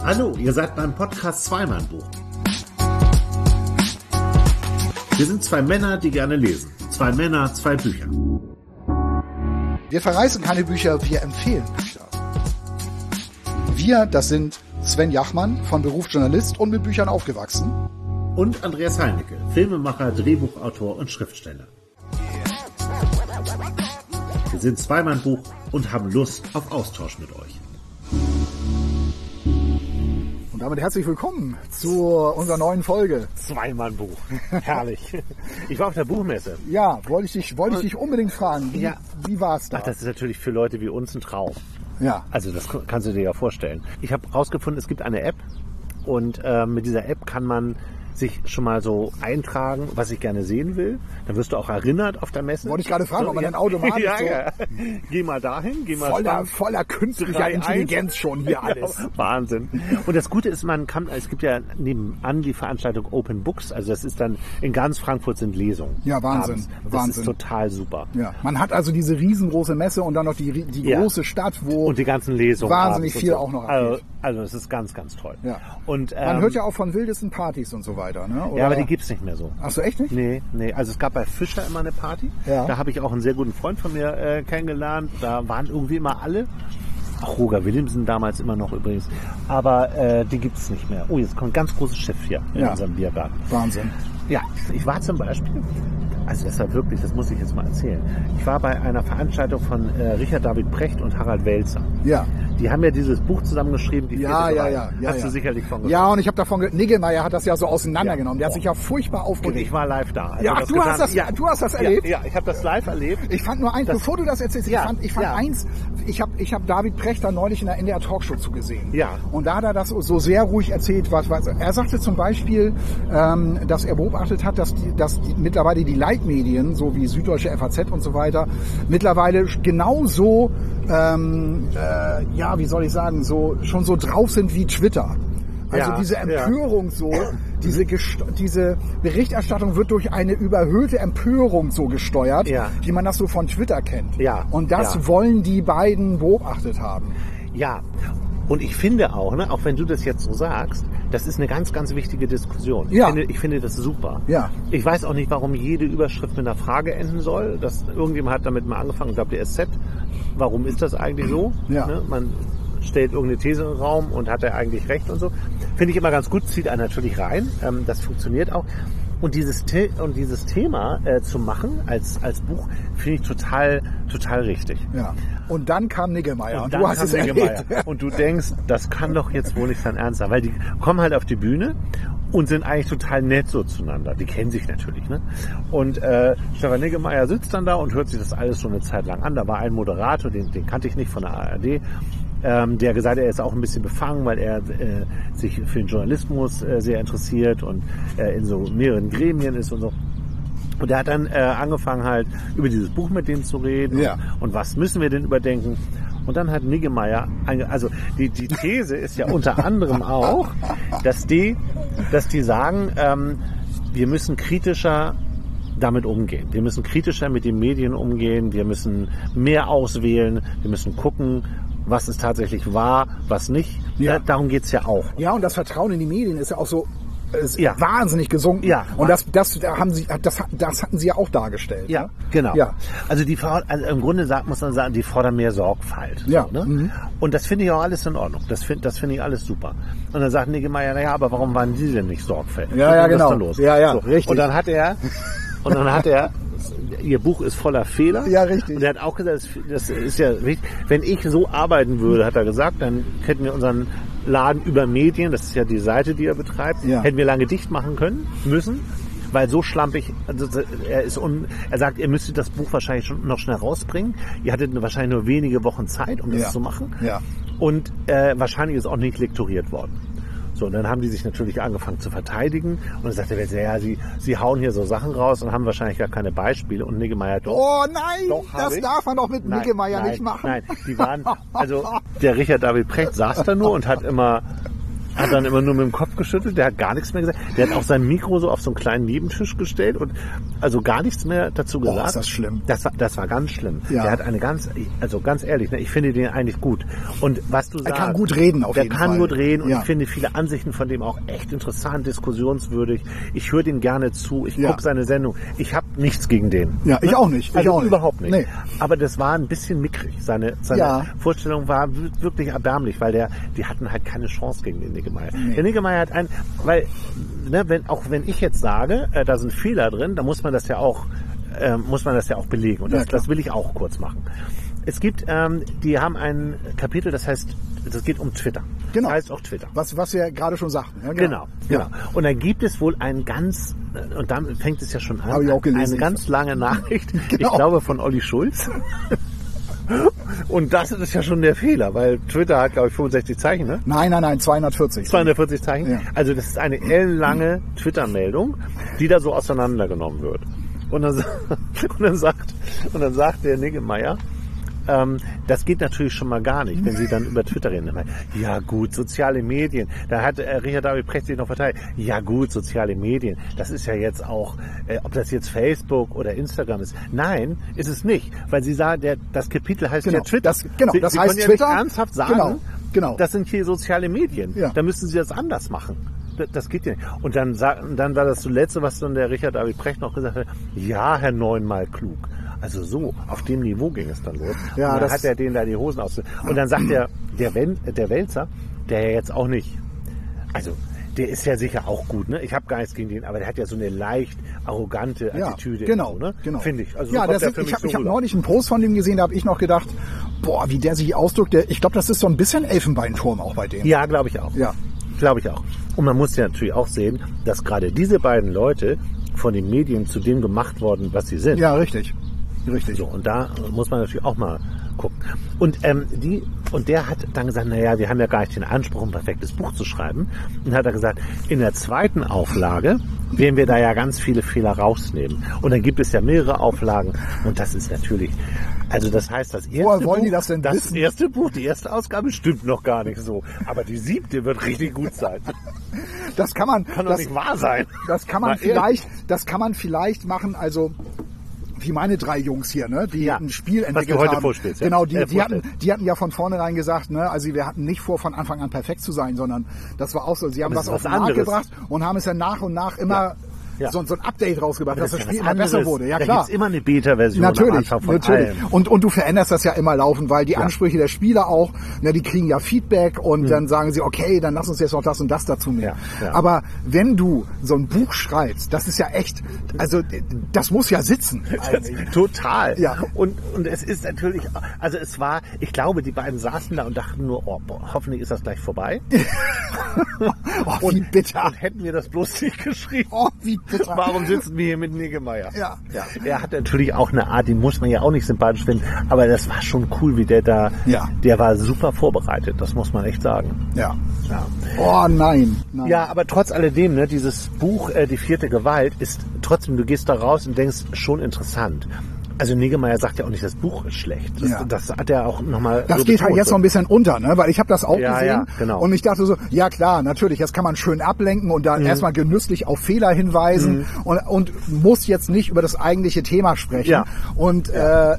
Hallo, ihr seid beim Podcast Zweimann-Buch. Wir sind zwei Männer, die gerne lesen. Zwei Männer, zwei Bücher. Wir verreißen keine Bücher, wir empfehlen Bücher. Wir, das sind Sven Jachmann, von Beruf Journalist und mit Büchern aufgewachsen. Und Andreas Heinecke, Filmemacher, Drehbuchautor und Schriftsteller. Wir sind Zweimann-Buch und haben Lust auf Austausch mit euch. Und damit herzlich willkommen zu unserer neuen Folge. Zweimann-Buch. Herrlich. Ich war auf der Buchmesse. Ja, wollte ich dich unbedingt fragen. Wie war's da? Ach, das ist natürlich für Leute wie uns ein Traum. Ja. Also das kannst du dir ja vorstellen. Ich habe rausgefunden, es gibt eine App und mit dieser App kann man sich schon mal so eintragen, was ich gerne sehen will. Dann wirst du auch erinnert auf der Messe. Wollte ich gerade fragen, ob man dann automatisch ja. Geh mal dahin, geh mal voller künstlicher Intelligenz schon hier alles. Wahnsinn. Und das Gute ist, es gibt ja nebenan die Veranstaltung Open Books, also das ist dann in ganz Frankfurt sind Lesungen. Ja, Wahnsinn. Das ist total super. Ja. Man hat also diese riesengroße Messe und dann noch die große Stadt, wo und die ganzen Lesungen wahnsinnig viel auch noch abgeht. Also es ist ganz, ganz toll. Ja. Und, man hört ja auch von wildesten Partys und so weiter. Ne? Oder? Ja, aber die gibt's nicht mehr so. Ach so, echt nicht? Nee. Also es gab bei Fischer immer eine Party. Ja. Da habe ich auch einen sehr guten Freund von mir kennengelernt. Da waren irgendwie immer alle. Auch Roger Willemsen damals immer noch übrigens. Aber die gibt's nicht mehr. Oh, jetzt kommt ein ganz großes Schiff hier in unserem Biergarten. Wahnsinn. Ja, ich war zum Beispiel, also das war wirklich, das muss ich jetzt mal erzählen. Ich war bei einer Veranstaltung von Richard David Precht und Harald Welzer. Ja. Die haben ja dieses Buch zusammengeschrieben, die Ja. Hast du sicherlich von gehört. Ja, und ich habe davon Niggemeier hat das ja so auseinandergenommen. Der hat sich ja furchtbar aufgeregt. Und ich war live da. Ja, ach, du hast das erlebt? Ja, ich habe das live erlebt. Ich fand nur eins, bevor du das erzählst, ich fand eins, ich hab David Precht da neulich in der NDR Talkshow zugesehen. Ja. Und da hat er das so sehr ruhig erzählt, was er sagte zum Beispiel, dass er beobachtet hat, dass mittlerweile die Leitmedien, so wie Süddeutsche FAZ und so weiter, mittlerweile genauso, wie soll ich sagen, schon so drauf sind wie Twitter. Also diese Empörung diese Berichterstattung wird durch eine überhöhte Empörung so gesteuert, wie man das so von Twitter kennt. Ja. Und das wollen die beiden beobachtet haben. Ja. Und ich finde auch, auch wenn du das jetzt so sagst, das ist eine ganz, ganz wichtige Diskussion. Ja. Ich finde das super. Ja. Ich weiß auch nicht, warum jede Überschrift mit einer Frage enden soll. Irgendjemand hat damit mal angefangen, ich glaube die SZ. Warum ist das eigentlich so? Ja. Man stellt irgendeine These in den Raum und hat er eigentlich recht und so. Finde ich immer ganz gut, zieht einen natürlich rein. Das funktioniert auch. Und dieses Thema zu machen als Buch finde ich total richtig. Ja. Und dann kam Niggemeier und du hast es erlebt. Und du denkst, das kann doch jetzt wohl nicht sein Ernst sein, weil die kommen halt auf die Bühne und sind eigentlich total nett so zueinander. Die kennen sich natürlich, ne? Und Stefan Niggemeier sitzt dann da und hört sich das alles schon eine Zeit lang an. Da war ein Moderator, den kannte ich nicht, von der ARD. Der gesagt hat, er ist auch ein bisschen befangen, weil er sich für den Journalismus sehr interessiert und in so mehreren Gremien ist und so. Und er hat dann angefangen halt über dieses Buch mit denen zu reden und was müssen wir denn überdenken. Und dann hat Niggemeier, also die These ist ja unter anderem auch, dass die sagen, wir müssen kritischer damit umgehen. Wir müssen kritischer mit den Medien umgehen, wir müssen mehr auswählen, wir müssen gucken, was ist tatsächlich wahr, was nicht. Ja. Darum geht's ja auch. Ja, und das Vertrauen in die Medien ist ja auch so wahnsinnig gesunken. Ja. Und das hatten sie ja auch dargestellt. Ja, ne? Genau. Ja. Also im Grunde muss man sagen, die fordern mehr Sorgfalt. Ja. So, ne? Mhm. Und das finde ich auch alles in Ordnung. Das finde ich alles super. Und dann sagt Niggemeier, aber warum waren die denn nicht sorgfältig? Ja, genau. Was ist da los? Ja, so. richtig. Und dann hat er ihr Buch ist voller Fehler. Ja, richtig. Und er hat auch gesagt, das ist ja richtig. Wenn ich so arbeiten würde, hat er gesagt, dann hätten wir unseren Laden über Medien, das ist ja die Seite, die er betreibt, hätten wir lange dicht machen müssen, weil so schlampig, also er sagt, ihr müsstet das Buch wahrscheinlich schon noch schnell rausbringen. Ihr hattet wahrscheinlich nur wenige Wochen Zeit, um das zu machen. Ja. Und wahrscheinlich ist auch nicht lektoriert worden. So, und dann haben die sich natürlich angefangen zu verteidigen. Und dann sagte er, sie hauen hier so Sachen raus und haben wahrscheinlich gar keine Beispiele. Und Niggemeier doch. Oh nein, das darf man doch mit Niggemeier nicht machen. Nein, die waren, also der Richard David Precht saß da nur und hat immer hat dann immer nur mit dem Kopf geschüttelt, der hat gar nichts mehr gesagt. Der hat auch sein Mikro so auf so einen kleinen Nebentisch gestellt und also gar nichts mehr dazu gesagt. Ist das schlimm. Das war ganz schlimm. Ja. Der hat ganz ehrlich, ne, ich finde den eigentlich gut. Und was du sagst. Er kann gut reden auf jeden Fall. Der kann gut reden und ich finde viele Ansichten von dem auch echt interessant, diskussionswürdig. Ich höre dem gerne zu, ich gucke seine Sendung. Ich habe nichts gegen den. Ja, ich auch nicht. Überhaupt nicht. Nee. Aber das war ein bisschen mickrig. Seine Vorstellung war wirklich erbärmlich, weil die hatten halt keine Chance gegen den Niggemeier. Nee. Der Niggemeier hat wenn ich jetzt sage, da sind Fehler drin, dann muss man das ja auch belegen. Und das will ich auch kurz machen. Es gibt, die haben ein Kapitel, das heißt, das geht um Twitter. Genau. Das heißt auch Twitter. Was wir gerade schon sagten. Ja, genau. Und da gibt es wohl und dann fängt es ja schon an, habe ich auch gelesen, eine ganz lange Nachricht, genau. Ich glaube von Olli Schulz. Und das ist ja schon der Fehler, weil Twitter hat, glaube ich, 65 Zeichen, ne? Nein, 240. 240 Zeichen? Ja. Also das ist eine ellenlange Twitter-Meldung, die da so auseinandergenommen wird. Und dann sagt der Niggemeier, das geht natürlich schon mal gar nicht, wenn Sie dann über Twitter reden. Ja gut, soziale Medien. Da hat Richard David Precht sich noch verteidigt. Ja gut, soziale Medien. Das ist ja jetzt auch, ob das jetzt Facebook oder Instagram ist. Nein, ist es nicht. Weil Sie sagen, das Kapitel heißt ja Twitter. Das Sie heißt können Twitter. Ja nicht ernsthaft sagen, genau. Das sind hier soziale Medien. Ja. Da müssen Sie das anders machen. Das geht ja nicht. Und dann war das so Letzte, was dann der Richard David Precht noch gesagt hat. Ja, Herr Neunmal klug. Also so, auf dem Niveau ging es dann los. Ja, und dann hat er denen da die Hosen aus. Und dann sagt der Wälzer, der ja jetzt auch nicht, also der ist ja sicher auch gut, ne? Ich habe gar nichts gegen den, aber der hat ja so eine leicht arrogante Attitüde. Genau, so, ne? Genau. Finde ich. Also ja, ich habe neulich einen Post von dem gesehen, da habe ich noch gedacht, boah, wie der sich ausdrückt. Ich glaube, das ist so ein bisschen Elfenbeinturm auch bei dem. Ja, glaube ich auch. Ja. Glaube ich auch. Und man muss ja natürlich auch sehen, dass gerade diese beiden Leute von den Medien zu dem gemacht worden, was sie sind. Ja, richtig. So, und da muss man natürlich auch mal gucken. Und der hat dann gesagt, naja, wir haben ja gar nicht den Anspruch, ein perfektes Buch zu schreiben. Und hat er gesagt, in der zweiten Auflage werden wir da ja ganz viele Fehler rausnehmen. Und dann gibt es ja mehrere Auflagen. Und das ist natürlich, also das heißt, das erste Buch, die erste Ausgabe stimmt noch gar nicht so. Aber die 7. wird richtig gut sein. Kann doch nicht wahr sein. Das kann man vielleicht machen, also wie meine 3 Jungs hier, ne, die ein Spiel entwickelt haben. Was du heute vorstellst. Genau, die hatten ja von vornherein gesagt, ne, also wir hatten nicht vor, von Anfang an perfekt zu sein, sondern das war auch so, sie haben was auf den Markt gebracht und haben es dann nach und nach immer so ein Update rausgebracht, dass das Spiel immer besser wurde. Ja, klar. Da gibt's immer eine Beta-Version. Natürlich. Und du veränderst das ja immer laufend, weil die Ansprüche der Spieler auch, ne, die kriegen ja Feedback und dann sagen sie, okay, dann lass uns jetzt noch das und das dazu nehmen. Ja. Aber wenn du so ein Buch schreibst, das ist ja echt, also das muss ja sitzen. Total. Ja. Und es ist natürlich, also ich glaube, die beiden saßen da und dachten nur, hoffentlich ist das gleich vorbei. Wie bitter. Und hätten wir das bloß nicht geschrieben. Wie bitter. Warum sitzen wir hier mit Niggemeier? Ja. Er hat natürlich auch eine Art, die muss man ja auch nicht sympathisch finden, aber das war schon cool, wie der da, der war super vorbereitet, das muss man echt sagen. Ja. Oh nein. Ja, aber trotz alledem, ne, dieses Buch, Die 4. Gewalt, ist trotzdem, du gehst da raus und denkst, schon interessant. Also Niggemeier sagt ja auch nicht, das Buch ist schlecht. Das hat er auch nochmal. Das so geht halt jetzt noch ein bisschen unter, ne? Weil ich habe das auch gesehen. Ja, genau. Und ich dachte so, ja klar, natürlich, jetzt kann man schön ablenken und dann erstmal genüsslich auf Fehler hinweisen und muss jetzt nicht über das eigentliche Thema sprechen. Ja. Und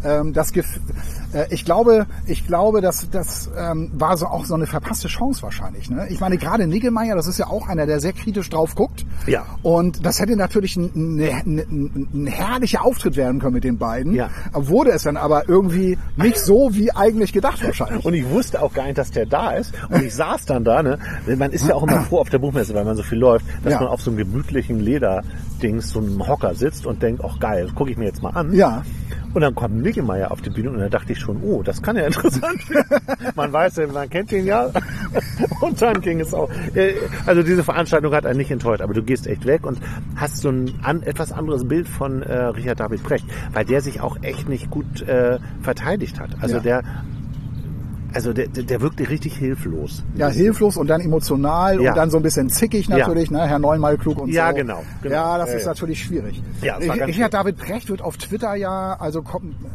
ich glaube, das war so auch so eine verpasste Chance wahrscheinlich. Ne? Ich meine, gerade Niggemeier, das ist ja auch einer, der sehr kritisch drauf guckt. Ja. Und das hätte natürlich ein herrlicher Auftritt werden können mit den beiden. Ja. Wurde es dann aber irgendwie nicht so, wie eigentlich gedacht wahrscheinlich. Und ich wusste auch gar nicht, dass der da ist. Und ich saß dann da. Ne? Man ist ja auch immer froh auf der Buchmesse, weil man so viel läuft, dass man auf so einem gemütlichen Lederdings, so einem Hocker sitzt und denkt, ach geil, das gucke ich mir jetzt mal an. Ja. Und dann kommt Niggemeier auf die Bühne und da dachte ich schon, oh, das kann ja interessant werden. Man weiß ja, man kennt ihn ja. Und dann ging es auch. Also diese Veranstaltung hat einen nicht enttäuscht, aber du gehst echt weg und hast so ein etwas anderes Bild von Richard David Precht, weil der sich auch echt nicht gut verteidigt hat. Also der wirkte richtig hilflos. Ja, hilflos und dann emotional und dann so ein bisschen zickig natürlich, ne? Herr Neunmal klug und so. Ja, genau. Ja, das ist natürlich schwierig. Ja, Richard David Precht wird auf Twitter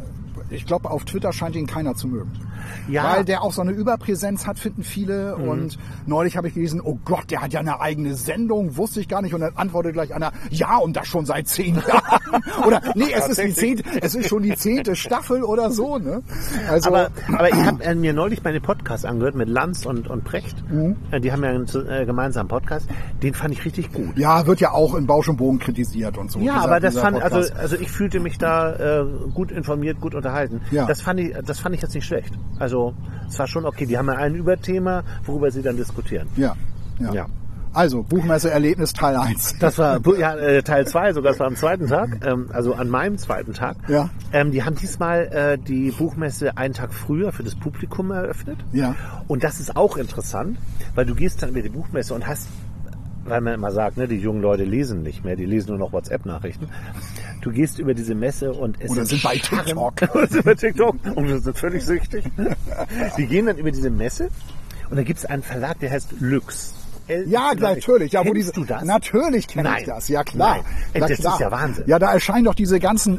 ich glaube, auf Twitter scheint ihn keiner zu mögen. Ja. Weil der auch so eine Überpräsenz hat, finden viele. Und neulich habe ich gelesen, oh Gott, der hat ja eine eigene Sendung, wusste ich gar nicht. Und dann antwortet gleich einer, ja, und das schon seit 10 Jahren. Oder, nee, es ist schon die 10. Staffel oder so. Ne? Also, aber ich habe mir neulich meine Podcasts angehört mit Lanz und Precht. Die haben ja einen gemeinsamen Podcast. Den fand ich richtig gut. Ja, wird ja auch in Bausch und Bogen kritisiert und so. Ja, aber das fand, also ich fühlte mich da gut informiert, gut unterhalten. Ja. Das fand ich jetzt nicht schlecht. Also es war schon okay. Die haben ja ein Überthema, worüber sie dann diskutieren. Ja. Also, Buchmesse-Erlebnis Teil 1. Das war Teil 2, sogar das war am zweiten Tag, also an meinem zweiten Tag. Ja. Die haben diesmal die Buchmesse einen Tag früher für das Publikum eröffnet. Ja. Und das ist auch interessant, weil du gehst dann über die Buchmesse und hast, weil man immer sagt, ne, die jungen Leute lesen nicht mehr, die lesen nur noch WhatsApp-Nachrichten. Du gehst über diese Messe und es sind bei TikTok. Und wir sind völlig süchtig. Die gehen dann über diese Messe und da gibt es einen Verlag, der heißt Lux. Ja, natürlich. Ja, Kennst du das? Natürlich kenne ich das. Ja, klar. Nein. Das ist ja Wahnsinn. Ja, da erscheinen doch diese ganzen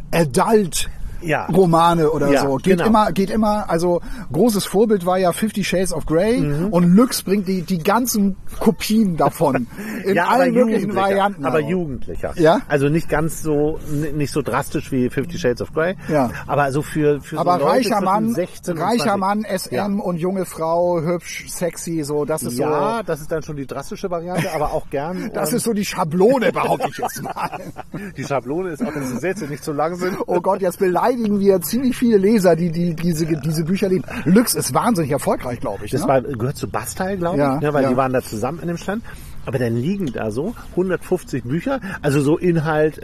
Romane oder so. Geht immer, also großes Vorbild war ja 50 Shades of Grey und Lux bringt die ganzen Kopien davon in allen möglichen Varianten. Aber jugendlicher. Ja? Also nicht ganz so, nicht so drastisch wie 50 Shades of Grey. Ja. Aber so für aber so reicher Mann, 16 reicher Mann, SM und junge Frau, hübsch, sexy, so, das ist so. Ja, das ist dann schon die drastische Variante, aber auch gern. Das ist so die Schablone, behaupte ich jetzt mal. Die Schablone ist auch, wenn die Sätze nicht so lang sind. Oh Gott, jetzt beleidigen wir ziemlich viele Leser, die diese Bücher lesen. Lux ist wahnsinnig erfolgreich, glaube ich. Das gehört zu Bastei, glaube ich, weil die waren da zusammen in dem Stand. Aber dann liegen da so 150 Bücher, also so Inhalt,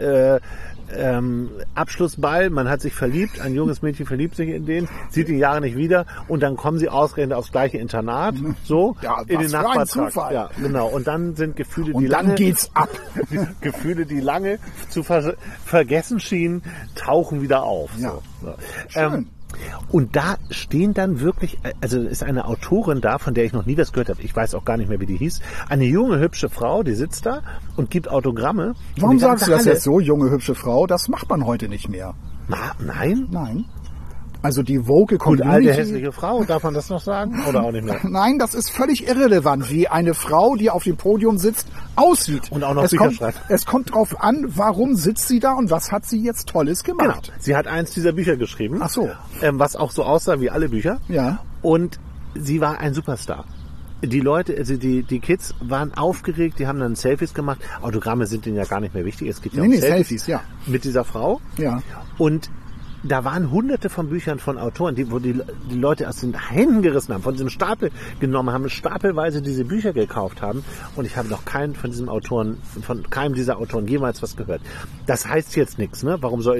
Abschlussball, man hat sich verliebt, ein junges Mädchen verliebt sich in den, sieht die Jahre nicht wieder und dann kommen sie ausgerechnet aufs gleiche Internat, so, in den Nachbartrakt. Ja, genau. Und dann sind Gefühle, und dann geht's ab. Gefühle, die lange zu vergessen schienen, tauchen wieder auf. Ja. So. Schön. Und da stehen dann wirklich, also ist eine Autorin da, von der ich noch nie was gehört habe. Ich weiß auch gar nicht mehr, wie die hieß. Eine junge, hübsche Frau, die sitzt da und gibt Autogramme. Warum sagst du das jetzt so, junge, hübsche Frau? Das macht man heute nicht mehr. Nein? Nein. Also die Vocal Community... Und alte hässliche Frau, darf man das noch sagen? Oder auch nicht mehr? Nein, das ist völlig irrelevant, wie eine Frau, die auf dem Podium sitzt, aussieht. Und auch noch Bücher schreibt. Es kommt drauf an, warum sitzt sie da und was hat sie jetzt Tolles gemacht. Genau. Sie hat eins dieser Bücher geschrieben. Ach so. Was auch so aussah wie alle Bücher. Ja. Und sie war ein Superstar. Die Leute, also die Kids waren aufgeregt, die haben dann Selfies gemacht. Autogramme sind denen ja gar nicht mehr wichtig. Es geht ja um Selfies, ja. Mit dieser Frau. Ja. Und da waren hunderte von Büchern von Autoren, wo die Leute aus den Händen gerissen haben, von diesem Stapel genommen haben, stapelweise diese Bücher gekauft haben. Und ich habe noch keinen von keinem dieser Autoren jemals was gehört. Das heißt jetzt nichts, ne?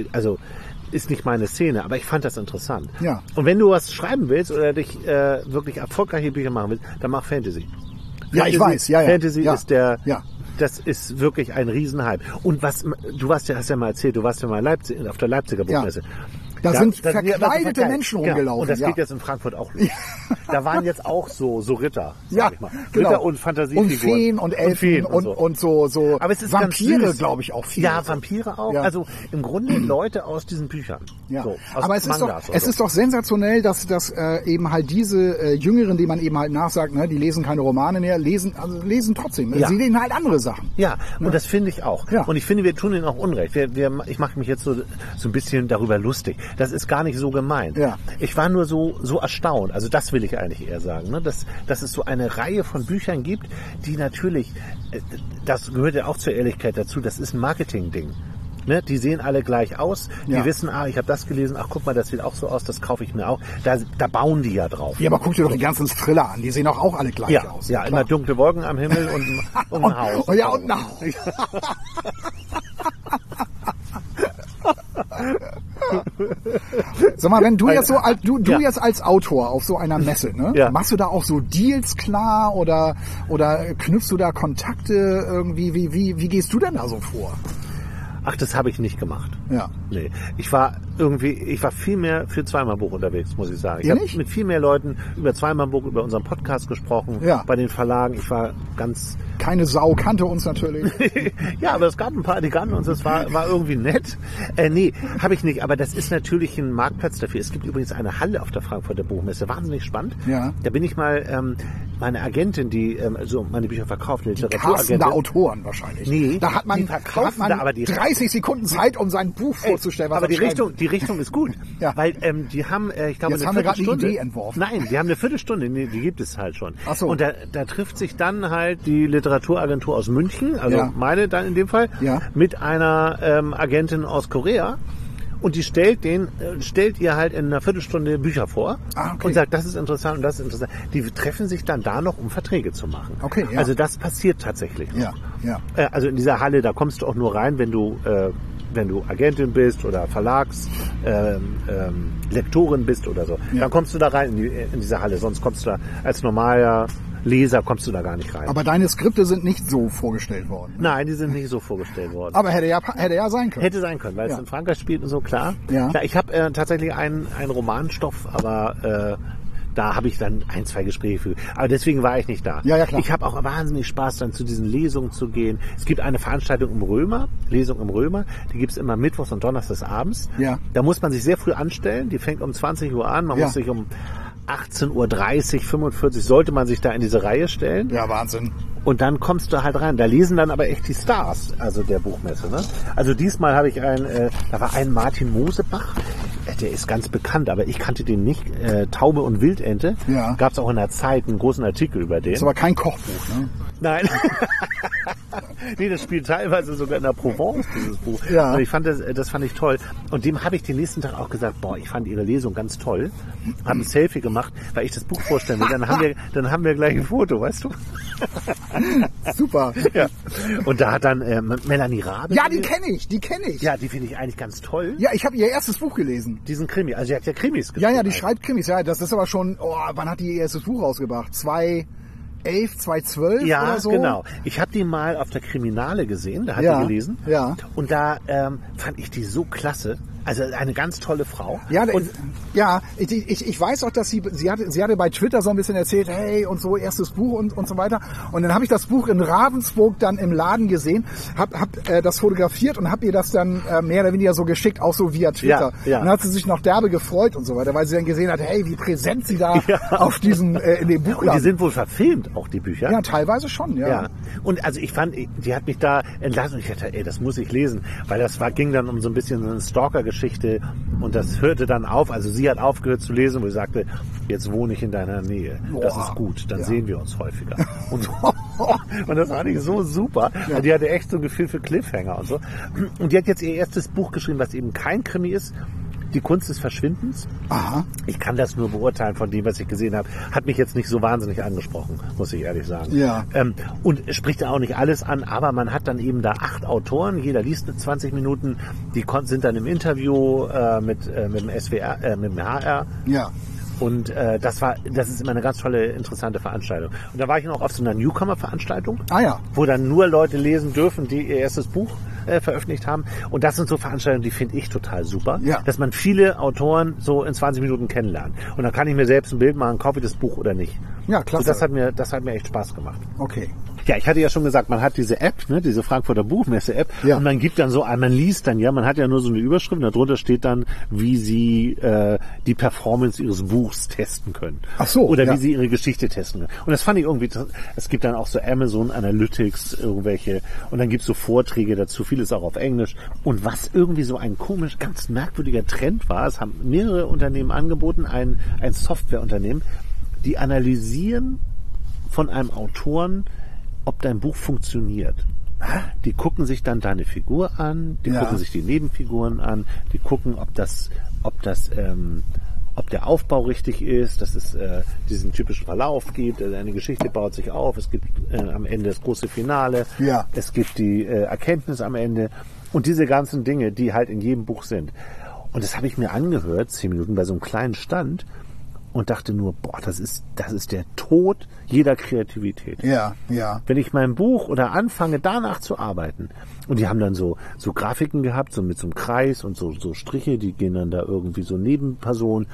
Ist nicht meine Szene, aber ich fand das interessant. Ja. Und wenn du was schreiben willst oder dich wirklich erfolgreiche Bücher machen willst, dann mach Fantasy. Ja, ich weiß. Ja. Fantasy ist der... Ja. Das ist wirklich ein Riesenhype. Und hast ja mal erzählt, du warst ja mal auf der Leipziger Buchmesse. Ja. Da sind verkleidete Menschen rumgelaufen. Und das geht jetzt in Frankfurt auch los. Da waren jetzt auch so Ritter, sag ich mal. Genau. Ritter und Fantasiefiguren. Und Feen und Elfen und so. Aber es ist Vampire, glaube ich, auch viel. Ja, Vampire auch. Ja. Also im Grunde Leute aus diesen Büchern. Ja. So, aber es ist doch sensationell, dass eben halt diese Jüngeren, die man eben halt nachsagt, ne, die lesen keine Romane mehr, lesen trotzdem. Ja. Sie lesen halt andere Sachen. Ja, und das finde ich auch. Ja. Und ich finde, wir tun ihnen auch Unrecht. Ich mache mich jetzt so ein bisschen darüber lustig. Das ist gar nicht so gemeint. Ja. Ich war nur so erstaunt. Also das will ich eigentlich eher sagen, ne? Dass es so eine Reihe von Büchern gibt, die natürlich, das gehört ja auch zur Ehrlichkeit dazu, das ist ein Marketing-Ding. Ne? Die sehen alle gleich aus. Die wissen, ich habe das gelesen, guck mal, das sieht auch so aus, das kaufe ich mir auch. Da bauen die ja drauf. Ja, aber guck dir doch die ganzen Thriller an. Die sehen auch alle gleich aus. Ja, immer dunkle Wolken am Himmel und ein Haus. Ja, und ein Haus. Sag mal, wenn du jetzt jetzt als Autor auf so einer Messe, ne? Ja. Machst du da auch so Deals klar oder knüpfst du da Kontakte irgendwie? Wie gehst du denn da so vor? Ach, das habe ich nicht gemacht. Ja. Nee. Ich war viel mehr für Zweimal-Buch unterwegs, muss ich sagen. Ich habe mit viel mehr Leuten über Zweimal-Buch, über unseren Podcast gesprochen, bei den Verlagen. Ich war ganz... Keine Sau kannte uns natürlich. Ja, aber es gab ein paar, die kannten uns. Das war irgendwie nett. Nee, habe ich nicht. Aber das ist natürlich ein Marktplatz dafür. Es gibt übrigens eine Halle auf der Frankfurter Buchmesse. Wahnsinnig spannend. Ja. Da bin ich mal... meine Agentin, die so meine Bücher verkauft, Literaturagentin. Die Autoren wahrscheinlich. Nee, da hat man 30 Sekunden Zeit, um sein Buch vorzustellen. Aber die Richtung ist gut. Ja. Weil die haben, ich glaube, jetzt haben wir gerade eine Idee entworfen. Nein, die haben eine Viertelstunde, die gibt es halt schon. Ach so. Und da trifft sich dann halt die Literaturagentur aus München, also meine dann in dem Fall, mit einer Agentin aus Korea. Und die stellt ihr halt in einer Viertelstunde Bücher vor und sagt, das ist interessant und das ist interessant. Die treffen sich dann da noch, um Verträge zu machen. Okay, ja. Also das passiert tatsächlich noch. Ja. Also in dieser Halle, da kommst du auch nur rein, wenn du Agentin bist oder Lektorin bist oder so. Ja. Dann kommst du da rein in diese Halle. Sonst kommst du da als normaler Leser kommst du da gar nicht rein. Aber deine Skripte sind nicht so vorgestellt worden. Nein, die sind nicht so vorgestellt worden. Aber hätte ja sein können. Hätte sein können, weil es in Frankreich spielt und so, klar. Ja. Klar, ich habe tatsächlich einen Romanstoff, aber da habe ich dann 1, 2 Gespräche für. Aber deswegen war ich nicht da. Ja, klar. Ich habe auch wahnsinnig Spaß, dann zu diesen Lesungen zu gehen. Es gibt eine Veranstaltung Lesung im Römer. Die gibt es immer mittwochs und donnerstags abends. Ja. Da muss man sich sehr früh anstellen. Die fängt um 20 Uhr an. Man muss sich um 18:30 Uhr, 45 sollte man sich da in diese Reihe stellen. Ja, Wahnsinn. Und dann kommst du halt rein. Da lesen dann aber echt die Stars, also der Buchmesse. Ne? Also diesmal habe ich da war ein Martin Mosebach, der ist ganz bekannt, aber ich kannte den nicht. Taube und Wildente. Ja. Gab es auch in der Zeit einen großen Artikel über den. Das ist aber kein Kochbuch, ne? Nein. Nee, das spielt teilweise sogar in der Provence, dieses Buch. Ja. Und ich fand das fand ich toll. Und dem habe ich den nächsten Tag auch gesagt, ich fand Ihre Lesung ganz toll. Habe ein Selfie gemacht, weil ich das Buch vorstellen will. Dann haben wir gleich ein Foto, weißt du? Super. Ja. Und da hat dann Melanie Rabe. Ja, die kenne ich. Ja, die finde ich eigentlich ganz toll. Ja, ich habe ihr erstes Buch gelesen. Diesen Krimi. Also sie hat ja Krimis geschrieben. Ja, die schreibt Krimis. Ja, das ist aber schon, wann hat die ihr erstes Buch rausgebracht? 2011, 2012 oder so? Ja, genau. Ich habe die mal auf der Kriminale gesehen, da hat die gelesen. Ja. Und da fand ich die so klasse. Also eine ganz tolle Frau. Ja, ich weiß auch, dass sie hatte bei Twitter so ein bisschen erzählt, hey und so, erstes Buch und so weiter. Und dann habe ich das Buch in Ravensburg dann im Laden gesehen, hab das fotografiert und habe ihr das dann mehr oder weniger so geschickt, auch so via Twitter. Ja. Und dann hat sie sich noch derbe gefreut und so weiter, weil sie dann gesehen hat, hey, wie präsent sie da auf diesem in dem Buch. Und die sind wohl verfilmt, auch die Bücher. Ja, teilweise schon, ja. Und also ich fand, die hat mich da entlassen und ich dachte, das muss ich lesen, weil ging dann um so ein bisschen so eine Stalker-Geschichte und das hörte dann auf, also sie hat aufgehört zu lesen, wo sie sagte, jetzt wohne ich in deiner Nähe, das ist gut, dann sehen wir uns häufiger. Und das fand ich so super, weil die hatte echt so ein Gefühl für Cliffhanger und so. Und die hat jetzt ihr erstes Buch geschrieben, was eben kein Krimi ist, Die Kunst des Verschwindens. Aha. Ich kann das nur beurteilen von dem, was ich gesehen habe. Hat mich jetzt nicht so wahnsinnig angesprochen, muss ich ehrlich sagen. Ja. Und spricht auch nicht alles an, aber man hat dann eben da 8 Autoren, jeder liest 20 Minuten, die sind dann im Interview mit dem SWR, mit dem HR. Ja. Und das ist immer eine ganz tolle, interessante Veranstaltung. Und da war ich noch auf so einer Newcomer-Veranstaltung, wo dann nur Leute lesen dürfen, die ihr erstes Buch veröffentlicht haben. Und das sind so Veranstaltungen, die finde ich total super, dass man viele Autoren so in 20 Minuten kennenlernt. Und dann kann ich mir selbst ein Bild machen, kaufe ich das Buch oder nicht. Ja, klasse. Und das hat mir echt Spaß gemacht. Okay. Ja, ich hatte ja schon gesagt, man hat diese App, ne, diese Frankfurter Buchmesse-App, und man gibt dann so, man liest dann man hat ja nur so eine Überschrift, und darunter steht dann, wie sie die Performance ihres Buchs testen können. Ach so. Oder wie sie ihre Geschichte testen können. Und das fand ich irgendwie, es gibt dann auch so Amazon Analytics, irgendwelche, und dann gibt's so Vorträge dazu, vieles auch auf Englisch. Und was irgendwie so ein komisch, ganz merkwürdiger Trend war, es haben mehrere Unternehmen angeboten, ein Softwareunternehmen, die analysieren von einem Autoren, ob dein Buch funktioniert. Die gucken sich dann deine Figur an, die gucken sich die Nebenfiguren an, die gucken, ob der Aufbau richtig ist, dass es diesen typischen Verlauf gibt, eine Geschichte baut sich auf, es gibt am Ende das große Finale, es gibt die Erkenntnis am Ende und diese ganzen Dinge, die halt in jedem Buch sind. Und das habe ich mir angehört, 10 Minuten bei so einem kleinen Stand. und dachte nur, boah, das ist der Tod jeder Kreativität. Ja, ja. Wenn ich mein Buch oder anfange, danach zu arbeiten, und die haben dann so Grafiken gehabt, so mit so einem Kreis und so Striche, die gehen dann da irgendwie so Nebenperson,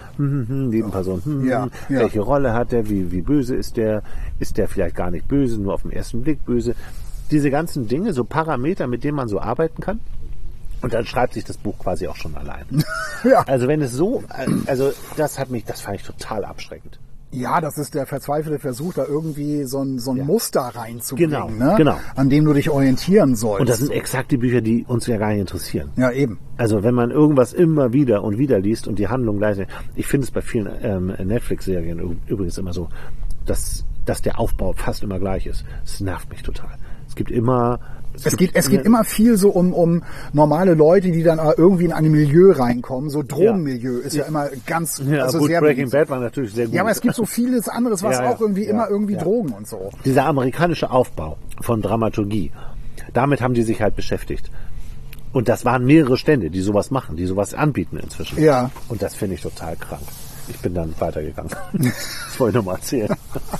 welche Rolle hat der, wie böse ist der vielleicht gar nicht böse, nur auf den ersten Blick böse. Diese ganzen Dinge, so Parameter, mit denen man so arbeiten kann. Und dann schreibt sich das Buch quasi auch schon allein. Ja. Also wenn es das fand ich total abschreckend. Ja, das ist der verzweifelte Versuch, da irgendwie so ein Muster reinzubringen, genau. An dem du dich orientieren sollst. Und das sind exakt die Bücher, die uns ja gar nicht interessieren. Ja, eben. Also wenn man irgendwas immer wieder und wieder liest und die Handlung gleich ist, ich finde es bei vielen Netflix-Serien übrigens immer so, dass der Aufbau fast immer gleich ist. Das nervt mich total. Es geht immer viel so um normale Leute, die dann irgendwie in ein Milieu reinkommen. So Drogenmilieu ist ja immer ganz gut, sehr Breaking Bad war natürlich sehr gut. Ja, aber es gibt so vieles anderes, was auch irgendwie Drogen und so. Dieser amerikanische Aufbau von Dramaturgie, damit haben die sich halt beschäftigt. Und das waren mehrere Stände, die sowas machen, die sowas anbieten inzwischen. Ja. Und das finde ich total krank. Ich bin dann weitergegangen. Das wollte ich nochmal erzählen.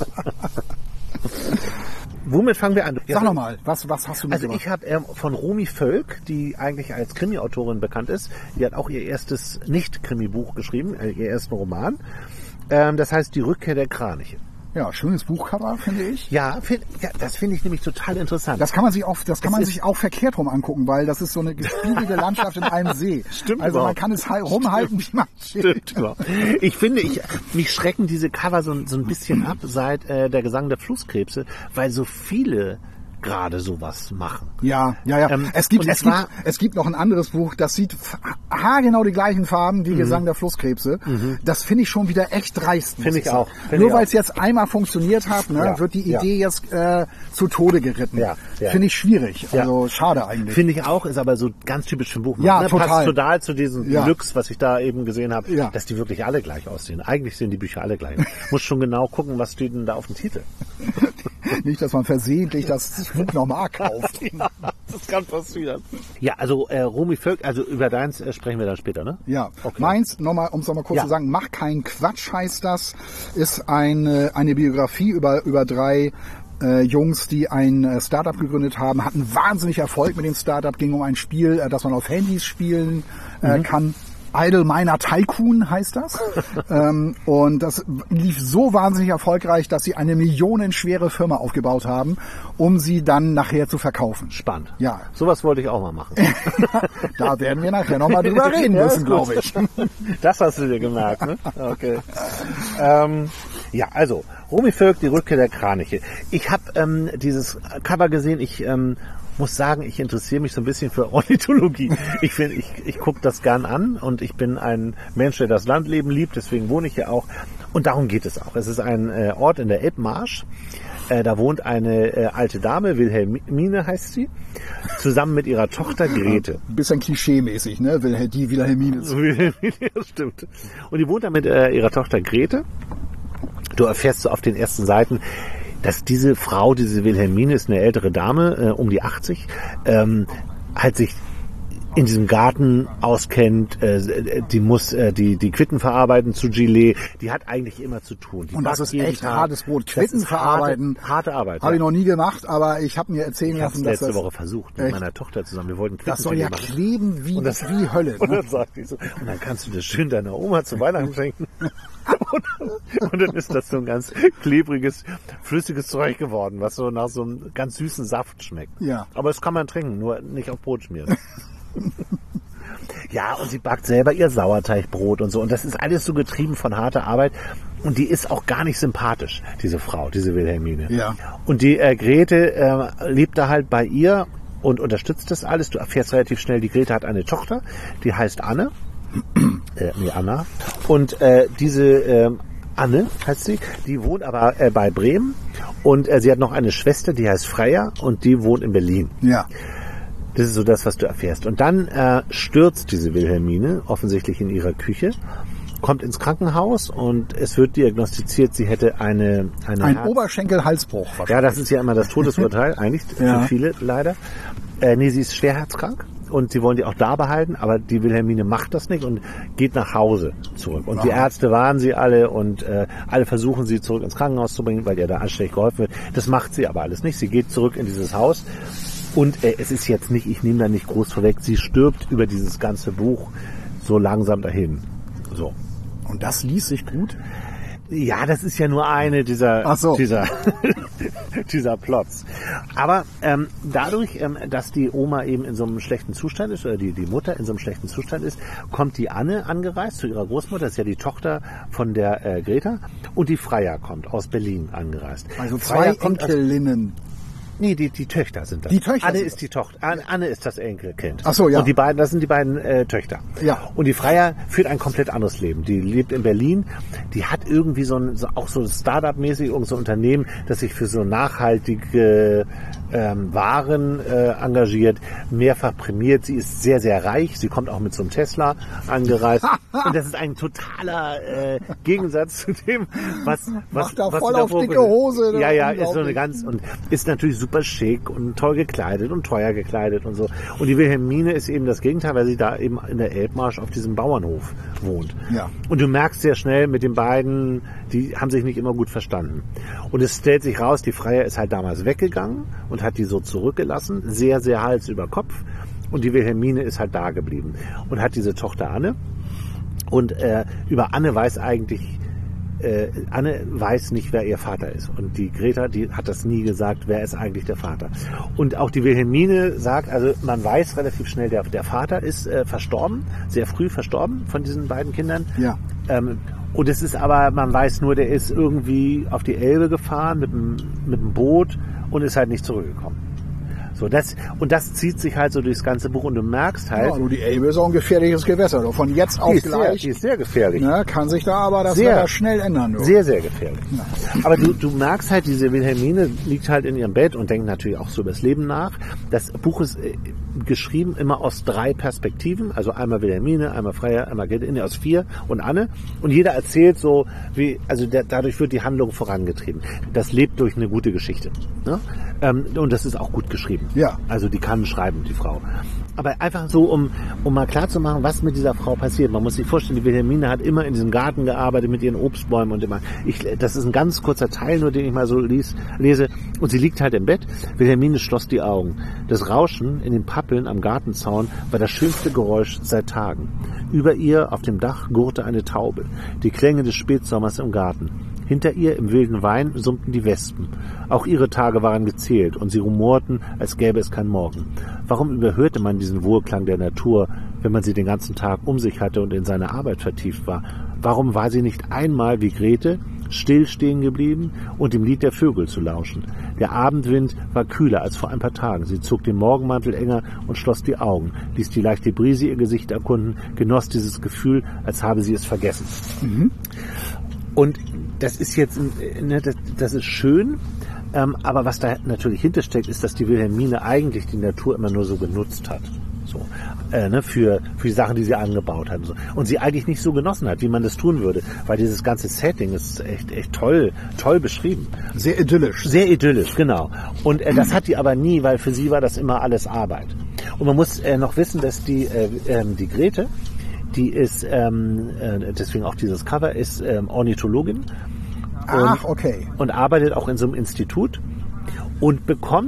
Womit fangen wir an? Sag nochmal, was hast du mitgebracht? Also ich habe von Romy Völk, die eigentlich als Krimi-Autorin bekannt ist, die hat auch ihr erstes Nicht-Krimi-Buch geschrieben, ihr ersten Roman. Das heißt Die Rückkehr der Kraniche. Ja, schönes Buchcover, finde ich. Ja, das finde ich nämlich total interessant. Das kann man sich auch verkehrt rum angucken, weil das ist so eine gespiegelte Landschaft in einem See. Stimmt. Also man kann es rumhalten, wie man will. Stimmt. Ich finde, mich schrecken diese Cover so ein bisschen ab seit der Gesang der Flusskrebse, weil so viele gerade sowas machen. Ja. Es gibt noch ein anderes Buch, das sieht haargenau die gleichen Farben wie Gesang der Flusskrebse. Das finde ich schon wieder echt dreist. Finde ich auch. Nur weil es jetzt einmal funktioniert hat, wird die Idee jetzt zu Tode geritten. Ja. Finde ich schwierig. Also schade eigentlich. Finde ich auch, ist aber so ganz typisch für ein Buch. Ja, total. Passt total zu diesem Glücks, was ich da eben gesehen habe, dass die wirklich alle gleich aussehen. Eigentlich sehen die Bücher alle gleich. Muss schon genau gucken, was steht denn da auf dem Titel. Nicht, dass man versehentlich das Buch nochmal kauft. Ja, das kann passieren. Ja, also Romy Völk, also über deins sprechen wir dann später, ne? Ja, okay. Meins, um es nochmal kurz zu sagen, Mach keinen Quatsch heißt das, ist eine Biografie über 3 Jungs, die ein Startup gegründet haben, hatten wahnsinnig Erfolg mit dem Startup, ging um ein Spiel, das man auf Handys spielen kann. Idle Miner Tycoon heißt das. Und das lief so wahnsinnig erfolgreich, dass sie eine millionenschwere Firma aufgebaut haben, um sie dann nachher zu verkaufen. Spannend. Ja. Sowas wollte ich auch mal machen. Da werden wir nachher nochmal drüber reden müssen, glaube ich. Das hast du dir gemerkt, ne? Okay. Ja, also, Romy Völk, Die Rückkehr der Kraniche. Ich habe dieses Cover gesehen, ich muss sagen, ich interessiere mich so ein bisschen für Ornithologie. Ich gucke das gern an und ich bin ein Mensch, der das Landleben liebt, deswegen wohne ich hier auch. Und darum geht es auch. Es ist ein Ort in der Elbmarsch. Da wohnt eine alte Dame, Wilhelmine heißt sie, zusammen mit ihrer Tochter Grete. Ein bisschen klischee-mäßig, ne? Die Wilhelmine. Wilhelmine, ja, stimmt. Und die wohnt da mit ihrer Tochter Grete. Du erfährst so auf den ersten Seiten, dass diese Frau, diese Wilhelmine, ist eine ältere Dame, um die 80, halt sich in diesem Garten auskennt, die muss die Quitten verarbeiten zu Gilet, die hat eigentlich immer zu tun. Und das ist echt hartes Brot. Quitten verarbeiten. Harte Arbeit. Habe ich noch nie gemacht, aber ich habe mir erzählen lassen, dass das... letzte Woche versucht mit meiner Tochter zusammen. Wir wollten Quitten Das soll ja kleben wie Hölle. Ne? Und dann sagt die so, und dann kannst du das schön deiner Oma zu Weihnachten schenken. Und dann ist das so ein ganz klebriges, flüssiges Zeug geworden, was so nach so einem ganz süßen Saft schmeckt. Ja. Aber das kann man trinken, nur nicht auf Brot schmieren. Ja, und sie backt selber ihr Sauerteigbrot und so. Und das ist alles so getrieben von harter Arbeit. Und die ist auch gar nicht sympathisch, diese Frau, diese Wilhelmine. Ja. Und die Grete lebt da halt bei ihr und unterstützt das alles. Du erfährst relativ schnell, die Grete hat eine Tochter, die heißt Anne. Anna. Und diese Anne heißt sie, die wohnt aber bei Bremen. Und sie hat noch eine Schwester, die heißt Freya und die wohnt in Berlin. Ja. Das ist so das, was du erfährst. Und dann stürzt diese Wilhelmine offensichtlich in ihrer Küche, kommt ins Krankenhaus und es wird diagnostiziert, sie hätte ein Oberschenkel-Halsbruch. Ja, das ist ja immer das Todesurteil, eigentlich für viele leider. Nee, sie ist schwerherzkrank. und sie wollen die auch da behalten, aber die Wilhelmine macht das nicht und geht nach Hause zurück. Und die Ärzte warnen sie alle und alle versuchen sie zurück ins Krankenhaus zu bringen, weil ihr da anständig geholfen wird. Das macht sie aber alles nicht. Sie geht zurück in dieses Haus und es ist jetzt nicht, ich nehme da nicht groß vorweg, sie stirbt über dieses ganze Buch so langsam dahin. So. Und das liest sich gut? Ja, das ist ja nur eine dieser Plots. Aber dadurch, dass die Oma eben in so einem schlechten Zustand ist, oder die Mutter in so einem schlechten Zustand ist, kommt die Anne angereist zu ihrer Großmutter, das ist ja die Tochter von der Greta, und die Freya kommt aus Berlin angereist. Also zwei Enkelinnen. Nee, die Töchter sind das. Die Töchter Anne ist die Tochter. Anne ist das Enkelkind. Ach so, ja. Und das sind die beiden Töchter. Ja. Und die Freya führt ein komplett anderes Leben. Die lebt in Berlin. Die hat irgendwie auch so Start-up-mäßig irgend so ein Unternehmen, das sich für so nachhaltige Waren engagiert, mehrfach prämiert. Sie ist sehr, sehr reich. Sie kommt auch mit so einem Tesla angereist. Und das ist ein totaler Gegensatz zu dem, was da voll auf dicke Hose. Ja, ist so eine ganz, und ist natürlich super schick und toll gekleidet und teuer gekleidet und so. Und die Wilhelmine ist eben das Gegenteil, weil sie da eben in der Elbmarsch auf diesem Bauernhof wohnt. Ja. Und du merkst sehr schnell mit den beiden, die haben sich nicht immer gut verstanden. Und es stellt sich raus, die Freya ist halt damals weggegangen und hat die so zurückgelassen, sehr, sehr Hals über Kopf. Und die Wilhelmine ist halt da geblieben und hat diese Tochter Anne. Und über Anne weiß eigentlich Anne weiß nicht, wer ihr Vater ist. Und die Greta, die hat das nie gesagt, wer ist eigentlich der Vater. Und auch die Wilhelmine sagt, also man weiß relativ schnell, der Vater ist verstorben, sehr früh verstorben von diesen beiden Kindern. Ja. Und es ist aber, man weiß nur, der ist irgendwie auf die Elbe gefahren mit dem Boot und ist halt nicht zurückgekommen. So, das zieht sich halt so durchs ganze Buch und du merkst halt... Ja, die Elbe ist auch ein gefährliches Gewässer. Von jetzt auf gleich... Die ist sehr gefährlich. Ne, kann sich da aber das Wetter schnell ändern. Nur. Sehr, sehr gefährlich. Ja. Aber du merkst halt, diese Wilhelmine liegt halt in ihrem Bett und denkt natürlich auch so über das Leben nach. Das Buch ist geschrieben immer aus 3 Perspektiven. Also einmal Wilhelmine, einmal Freya, einmal Greta, aus 4 und Anne. Und jeder erzählt so, dadurch wird die Handlung vorangetrieben. Das lebt durch eine gute Geschichte. Ne? Und das ist auch gut geschrieben. Ja. Also die kann schreiben, die Frau. Aber einfach so, um mal klarzumachen, was mit dieser Frau passiert. Man muss sich vorstellen, die Wilhelmine hat immer in diesem Garten gearbeitet mit ihren Obstbäumen und immer. Das ist ein ganz kurzer Teil, nur den ich mal so lese. Und sie liegt halt im Bett. Wilhelmine schloss die Augen. Das Rauschen in den Pappeln am Gartenzaun war das schönste Geräusch seit Tagen. Über ihr auf dem Dach gurrte eine Taube. Die Klänge des Spätsommers im Garten. Hinter ihr im wilden Wein summten die Wespen. Auch ihre Tage waren gezählt und sie rumorten, als gäbe es kein Morgen. Warum überhörte man diesen Wohlklang der Natur, wenn man sie den ganzen Tag um sich hatte und in seine Arbeit vertieft war? Warum war sie nicht einmal wie Grete still stehen geblieben und dem Lied der Vögel zu lauschen? Der Abendwind war kühler als vor ein paar Tagen. Sie zog den Morgenmantel enger und schloss die Augen, ließ die leichte Brise ihr Gesicht erkunden, genoss dieses Gefühl, als habe sie es vergessen. Mhm. Und das ist jetzt, das ist schön, aber was da natürlich hintersteckt, ist, dass die Wilhelmine eigentlich die Natur immer nur so genutzt hat. So, für die Sachen, die sie angebaut hat. Und sie eigentlich nicht so genossen hat, wie man das tun würde. Weil dieses ganze Setting ist echt toll beschrieben. Sehr idyllisch. Sehr idyllisch, genau. Und das hat die aber nie, weil für sie war das immer alles Arbeit. Und man muss noch wissen, dass die Grete, die ist, deswegen auch dieses Cover, ist Ornithologin. Ach, okay. Und arbeitet auch in so einem Institut und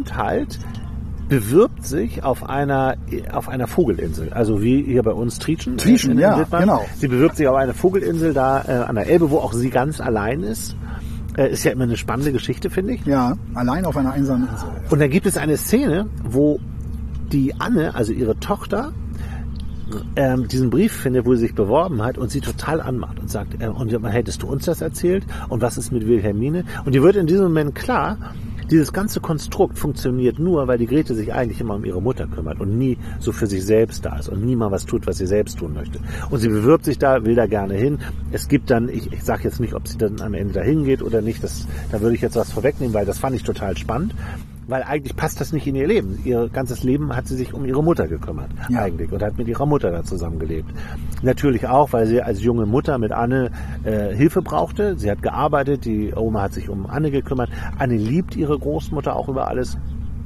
bewirbt sich auf einer Vogelinsel. Also wie hier bei uns Tritschen. Tritschen, ja, genau. Sie bewirbt sich auf eine Vogelinsel da an der Elbe, wo auch sie ganz allein ist. Ist ja immer eine spannende Geschichte, finde ich. Ja, allein auf einer einsamen Insel. Und dann gibt es eine Szene, wo die Anne, also ihre Tochter, diesen Brief findet, wo sie sich beworben hat und sie total anmacht und sagt, und hättest du uns das erzählt? Und was ist mit Wilhelmine? Und ihr wird in diesem Moment klar, dieses ganze Konstrukt funktioniert nur, weil die Grete sich eigentlich immer um ihre Mutter kümmert und nie so für sich selbst da ist und nie mal was tut, was sie selbst tun möchte. Und sie bewirbt sich da, will da gerne hin. Es gibt dann, ich sage jetzt nicht, ob sie dann am Ende dahin geht oder nicht, da würde ich jetzt was vorwegnehmen, weil das fand ich total spannend. Weil eigentlich passt das nicht in ihr Leben. Ihr ganzes Leben hat sie sich um ihre Mutter gekümmert, eigentlich, und hat mit ihrer Mutter da zusammengelebt. Natürlich auch, weil sie als junge Mutter mit Anne Hilfe brauchte. Sie hat gearbeitet, die Oma hat sich um Anne gekümmert. Anne liebt ihre Großmutter auch über alles.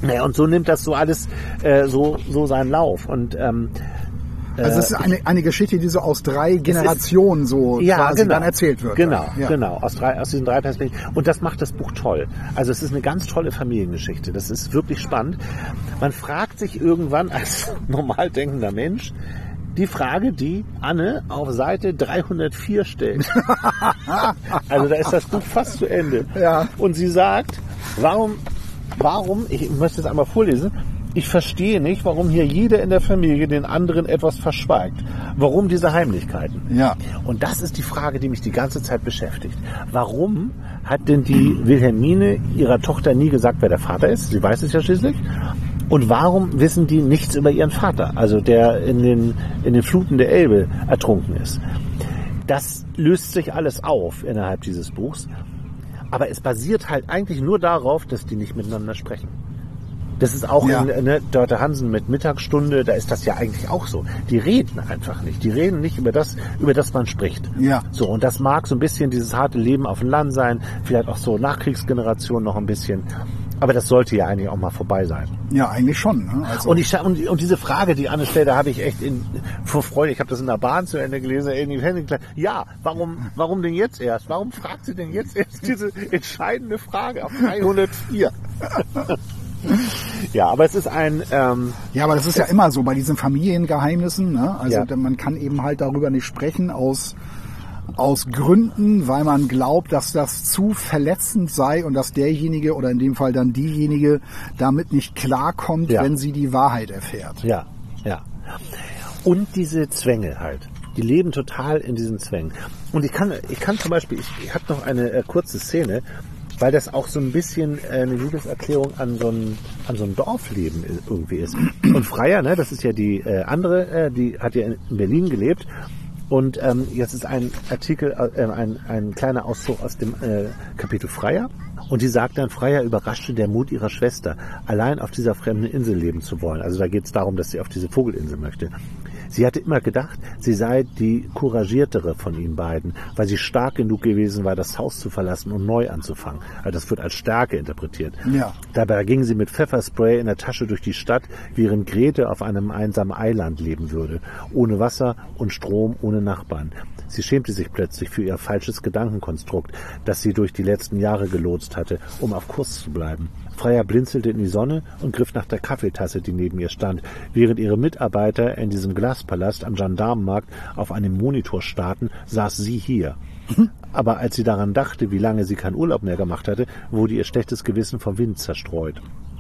Naja, und so nimmt das so alles so seinen Lauf. Und also es ist eine Geschichte, die so aus 3 Generationen so quasi dann erzählt wird. Genau, aus diesen 3 Perspektiven. Und das macht das Buch toll. Also es ist eine ganz tolle Familiengeschichte. Das ist wirklich spannend. Man fragt sich irgendwann als normal denkender Mensch die Frage, die Anne auf Seite 304 stellt. Also da ist das Buch fast zu Ende. Ja. Und sie sagt, warum, ich möchte es einmal vorlesen, ich verstehe nicht, warum hier jeder in der Familie den anderen etwas verschweigt. Warum diese Heimlichkeiten? Ja. Und das ist die Frage, die mich die ganze Zeit beschäftigt. Warum hat denn die Wilhelmine ihrer Tochter nie gesagt, wer der Vater ist? Sie weiß es ja schließlich. Und warum wissen die nichts über ihren Vater, also der in den Fluten der Elbe ertrunken ist? Das löst sich alles auf innerhalb dieses Buchs. Aber es basiert halt eigentlich nur darauf, dass die nicht miteinander sprechen. Das ist auch in Dörte Hansen mit Mittagsstunde, da ist das ja eigentlich auch so. Die reden einfach nicht. Die reden nicht über das man spricht. Ja. So, und das mag so ein bisschen dieses harte Leben auf dem Land sein, vielleicht auch so Nachkriegsgeneration noch ein bisschen. Aber das sollte ja eigentlich auch mal vorbei sein. Ja, eigentlich schon. Ne? Also Und diese Frage, die Anne stellt, da habe ich echt vor Freude, ich habe das in der Bahn zu Ende gelesen, ja, warum denn jetzt erst? Warum fragt sie denn jetzt erst diese entscheidende Frage auf 304? Ja, aber es ist ein... ja, aber das ist ja immer so bei diesen Familiengeheimnissen. Ne? Also man kann eben halt darüber nicht sprechen aus Gründen, weil man glaubt, dass das zu verletzend sei und dass derjenige oder in dem Fall dann diejenige damit nicht klarkommt, wenn sie die Wahrheit erfährt. Ja. Und diese Zwänge halt. Die leben total in diesen Zwängen. Und ich kann zum Beispiel, ich habe noch eine kurze Szene, weil das auch so ein bisschen eine Liebeserklärung an so ein Dorfleben irgendwie ist. Und Freier, ne, das ist ja die andere, die hat ja in Berlin gelebt. Und jetzt ist ein Artikel, ein kleiner Auszug aus dem Kapitel Freier. Und die sagt dann, Freier überraschte der Mut ihrer Schwester, allein auf dieser fremden Insel leben zu wollen. Also da geht es darum, dass sie auf diese Vogelinsel möchte. Sie hatte immer gedacht, sie sei die couragiertere von ihnen beiden, weil sie stark genug gewesen war, das Haus zu verlassen und neu anzufangen. Also das wird als Stärke interpretiert. Ja. Dabei ging sie mit Pfefferspray in der Tasche durch die Stadt, während Grete auf einem einsamen Eiland leben würde, ohne Wasser und Strom, ohne Nachbarn. Sie schämte sich plötzlich für ihr falsches Gedankenkonstrukt, das sie durch die letzten Jahre gelotst hatte, um auf Kurs zu bleiben. Freier blinzelte in die Sonne und griff nach der Kaffeetasse, die neben ihr stand, während ihre Mitarbeiter in diesem Glaspalast am Gendarmenmarkt auf einem Monitor starrten, saß sie hier. Aber als sie daran dachte, wie lange sie keinen Urlaub mehr gemacht hatte, wurde ihr schlechtes Gewissen vom Wind zerstreut.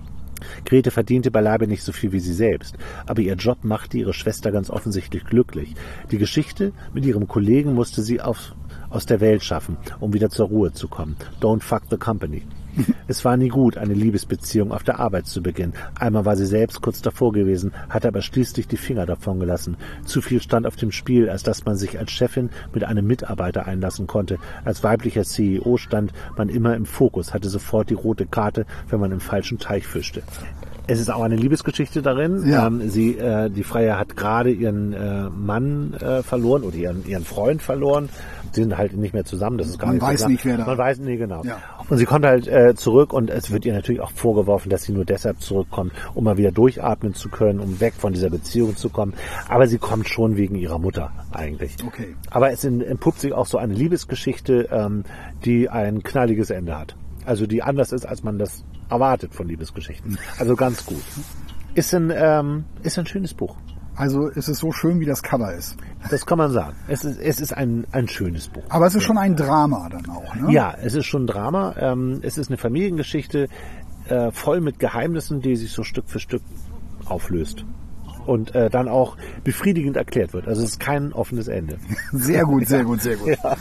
Grete verdiente beileibe nicht so viel wie sie selbst, aber ihr Job machte ihre Schwester ganz offensichtlich glücklich. Die Geschichte mit ihrem Kollegen musste sie aus der Welt schaffen, um wieder zur Ruhe zu kommen. Don't fuck the company. Es war nie gut, eine Liebesbeziehung auf der Arbeit zu beginnen. Einmal war sie selbst kurz davor gewesen, hatte aber schließlich die Finger davon gelassen. Zu viel stand auf dem Spiel, als dass man sich als Chefin mit einem Mitarbeiter einlassen konnte. Als weiblicher CEO stand man immer im Fokus, hatte sofort die rote Karte, wenn man im falschen Teich fischte. Es ist auch eine Liebesgeschichte darin. Ja. Die Freier hat gerade ihren Mann verloren oder ihren Freund verloren. Sie sind halt nicht mehr zusammen. Das ist gar man nicht weiß zusammen. nicht, wer da. Man weiß nicht genau. Ja. Und sie kommt halt zurück und es wird ihr natürlich auch vorgeworfen, dass sie nur deshalb zurückkommt, um mal wieder durchatmen zu können, um weg von dieser Beziehung zu kommen. Aber sie kommt schon wegen ihrer Mutter eigentlich. Okay. Aber es entpuppt sich auch so eine Liebesgeschichte, die ein knalliges Ende hat. Also die anders ist, als man das erwartet von Liebesgeschichten. Also ganz gut. Ist ein schönes Buch. Also ist es so schön, wie das Cover ist. Das kann man sagen. Es ist ein schönes Buch. Aber es ist schon ein Drama dann auch, ne? Ja, es ist schon ein Drama. Es ist eine Familiengeschichte voll mit Geheimnissen, die sich so Stück für Stück auflöst. Und dann auch befriedigend erklärt wird. Also es ist kein offenes Ende. Sehr gut, sehr gut, sehr gut. Ja.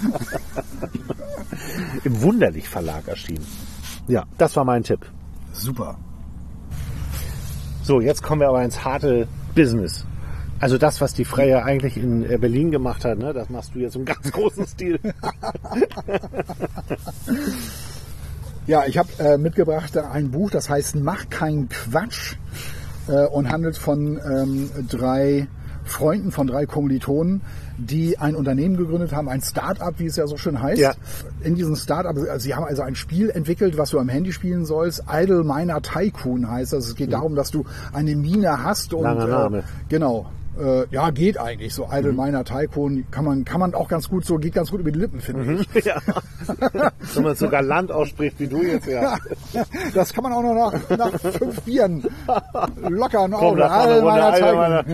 Im Wunderlich Verlag erschienen. Ja, das war mein Tipp. Super. So, jetzt kommen wir aber ins harte Business. Also das, was die Freier eigentlich in Berlin gemacht hat, ne, das machst du jetzt im ganz großen Stil. Ja, ich habe mitgebracht ein Buch, das heißt Mach keinen Quatsch und handelt von 3 Freunden, von 3 Kommilitonen, die ein Unternehmen gegründet haben, ein Start-up, wie es ja so schön heißt. Ja. In diesem Start-up, sie haben also ein Spiel entwickelt, was du am Handy spielen sollst. Idle Miner Tycoon heißt das. Es geht darum, dass du eine Mine hast und langer Name. Genau. Ja, geht eigentlich so. Idle Miner Tycoon kann man auch ganz gut so, geht ganz gut über die Lippen, finde ich. Ja. Wenn man sogar Land ausspricht, wie du jetzt, ja. Das kann man auch noch nach 5 Bieren locker noch. Komm, Idle Miner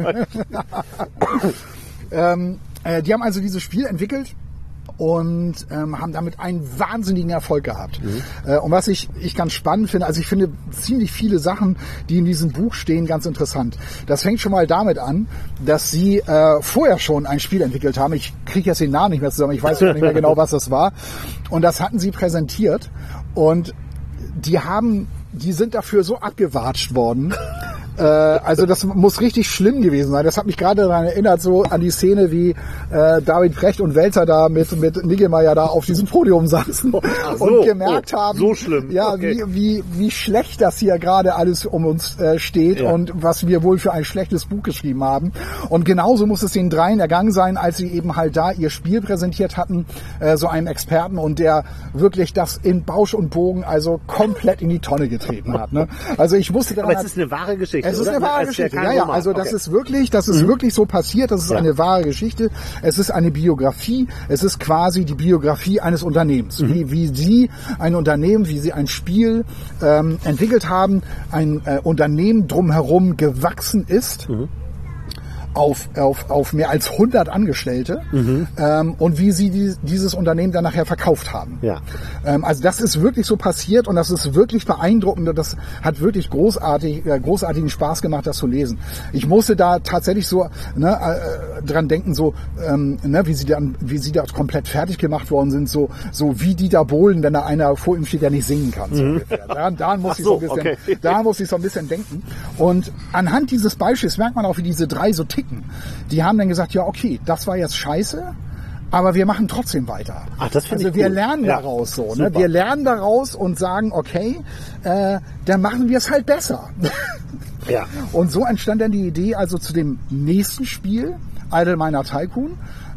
Tycoon. Die haben also dieses Spiel entwickelt und haben damit einen wahnsinnigen Erfolg gehabt. Und was ich ganz spannend finde, also ich finde ziemlich viele Sachen, die in diesem Buch stehen, ganz interessant. Das fängt schon mal damit an, dass sie vorher schon ein Spiel entwickelt haben. Ich kriege jetzt den Namen nicht mehr zusammen, ich weiß nicht mehr genau, was das war. Und das hatten sie präsentiert und die sind dafür so abgewatscht worden. Also das muss richtig schlimm gewesen sein. Das hat mich gerade daran erinnert, so an die Szene, wie David Precht und Welzer da mit Niggemeier da auf diesem Podium saßen und gemerkt haben, so schlimm. Ja, okay. wie schlecht das hier gerade alles um uns steht und was wir wohl für ein schlechtes Buch geschrieben haben. Und genauso muss es den dreien ergangen sein, als sie eben halt da ihr Spiel präsentiert hatten, so einem Experten, und der wirklich das in Bausch und Bogen also komplett in die Tonne getreten hat. Ne? Also ich wusste dann. Aber es ist eine wahre Geschichte. Es ist eine wahre Geschichte. Ja, also das ist wirklich so passiert. Das ist eine wahre Geschichte. Es ist eine Biografie. Es ist quasi die Biografie eines Unternehmens. Wie sie ein Unternehmen, wie sie ein Spiel entwickelt haben, ein Unternehmen drumherum gewachsen ist. Auf mehr als 100 Angestellte und wie sie dieses Unternehmen dann nachher verkauft haben. Ja. Also das ist wirklich so passiert und das ist wirklich beeindruckend und das hat wirklich großartigen Spaß gemacht, das zu lesen. Ich musste da tatsächlich so dran denken, so wie sie da komplett fertig gemacht worden sind, so wie Dieter Bohlen, wenn da einer vor ihm steht, der nicht singen kann. So ungefähr. Daran muss ich so ein bisschen denken. Und anhand dieses Beispiels merkt man auch, wie diese drei so ticken. Die haben dann gesagt, ja okay, das war jetzt scheiße, aber wir machen trotzdem weiter. Ach, das also wir lernen daraus so. Ne? Wir lernen daraus und sagen, okay, dann machen wir es halt besser. Ja. Und so entstand dann die Idee also zu dem nächsten Spiel, Idle Miner Tycoon,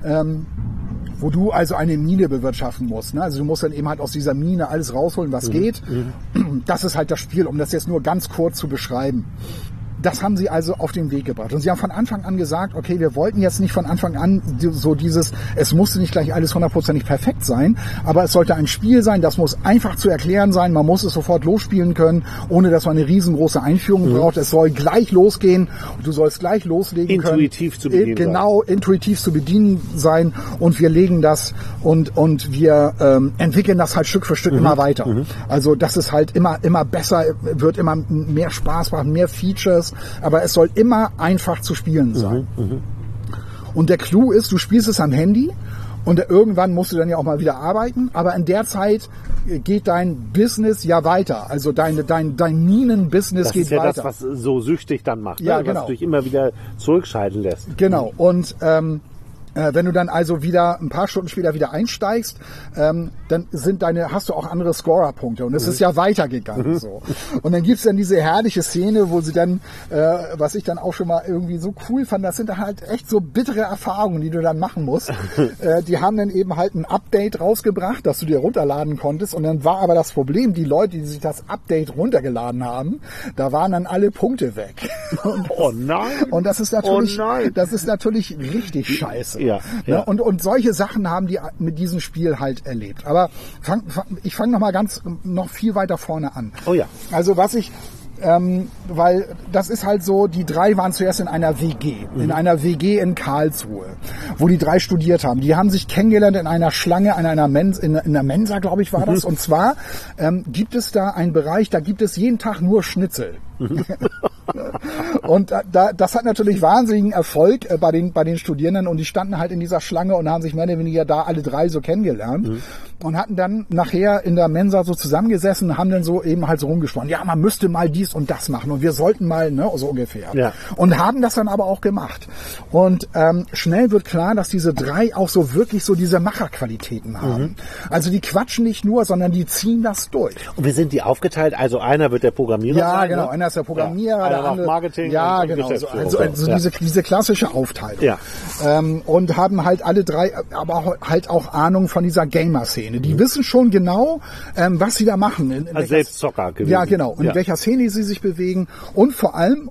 wo du also eine Mine bewirtschaften musst. Ne? Also du musst dann eben halt aus dieser Mine alles rausholen, was geht. Das ist halt das Spiel, um das jetzt nur ganz kurz zu beschreiben. Das haben sie also auf den Weg gebracht. Und sie haben von Anfang an gesagt, okay, wir wollten jetzt nicht von Anfang an so dieses, es musste nicht gleich alles 100% perfekt sein, aber es sollte ein Spiel sein, das muss einfach zu erklären sein, man muss es sofort losspielen können, ohne dass man eine riesengroße Einführung braucht. Es soll gleich losgehen und du sollst gleich loslegen können. Intuitiv zu bedienen sein. Genau, intuitiv zu bedienen sein und wir legen das und wir entwickeln das halt Stück für Stück immer weiter. Also das ist halt immer besser, wird immer mehr Spaß machen, mehr Features, aber es soll immer einfach zu spielen sein. Und der Clou ist, du spielst es am Handy und irgendwann musst du dann ja auch mal wieder arbeiten, aber in der Zeit geht dein Business ja weiter. Also dein Minen-Business geht weiter. Das ist ja das, was so süchtig dann macht, ja, ne? Genau. Was dich immer wieder zurückschalten lässt. Genau. Und wenn du dann also wieder ein paar Stunden später wieder einsteigst, dann hast du auch andere Scorer-Punkte und es ist ja weitergegangen. So. Und dann gibt's dann diese herrliche Szene, wo sie dann, was ich dann auch schon mal irgendwie so cool fand, das sind dann halt echt so bittere Erfahrungen, die du dann machen musst. Die haben dann eben halt ein Update rausgebracht, das du dir runterladen konntest, und dann war aber das Problem, die Leute, die sich das Update runtergeladen haben, da waren dann alle Punkte weg. Oh nein! Und das ist natürlich richtig scheiße. Ja. Und solche Sachen haben die mit diesem Spiel halt erlebt. Aber ich fange noch viel weiter vorne an. Oh ja. Also weil das ist halt so, die drei waren zuerst in einer WG in Karlsruhe, wo die drei studiert haben. Die haben sich kennengelernt in einer Schlange, in einer Mensa, glaube ich, war das. Und zwar gibt es da einen Bereich, da gibt es jeden Tag nur Schnitzel. Und das hat natürlich wahnsinnigen Erfolg bei den Studierenden, und die standen halt in dieser Schlange und haben sich mehr oder weniger da alle drei so kennengelernt und hatten dann nachher in der Mensa so zusammengesessen und haben dann so eben halt so rumgesprochen, ja, man müsste mal dies und das machen und wir sollten mal, ne, so ungefähr. Ja. Und haben das dann aber auch gemacht. Und schnell wird klar, dass diese drei auch so wirklich so diese Macherqualitäten haben. Also die quatschen nicht nur, sondern die ziehen das durch. Und wie sind die aufgeteilt? Also einer wird der Programmierer sein? Ja, genau. Einer ist der Programmierer, der andere Marketing. Ja, und genau. Also diese klassische Aufteilung. Ja. Und haben halt alle drei, aber halt auch Ahnung von dieser Gamer-Szene. Die wissen schon genau, was sie da machen. Also selbst Zocker gewesen. Ja, genau. In welcher Szene sie sich bewegen. Und vor allem,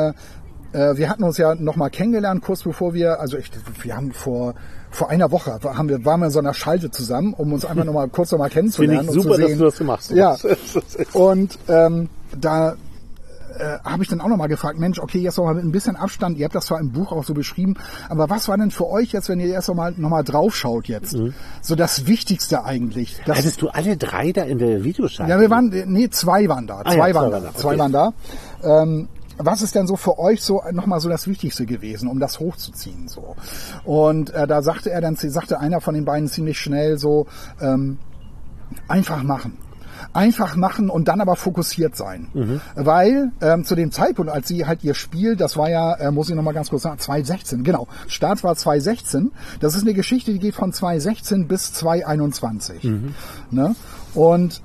wir hatten uns ja noch mal kennengelernt, kurz bevor wir haben vor einer Woche waren wir in so einer Schalte zusammen, um uns einfach kurz noch mal kennenzulernen. Finde ich super, dass du das gemacht hast. Ja. Und da habe ich dann auch noch mal gefragt, Mensch, okay, jetzt noch mal mit ein bisschen Abstand, ihr habt das zwar im Buch auch so beschrieben, aber was war denn für euch jetzt, wenn ihr erst noch mal drauf schaut jetzt, so das Wichtigste eigentlich? Hattest du alle drei da in der Videoschalte? Ja, zwei waren da. Zwei waren da. Was ist denn so für euch so nochmal so das Wichtigste gewesen, um das hochzuziehen? So? Und da sagte einer von den beiden ziemlich schnell so, einfach machen. Einfach machen und dann aber fokussiert sein. Weil zu dem Zeitpunkt, als sie halt ihr Spiel, das war ja, muss ich nochmal ganz kurz sagen, 2016, genau, Start war 2016. Das ist eine Geschichte, die geht von 2016 bis 2021. Ne? Und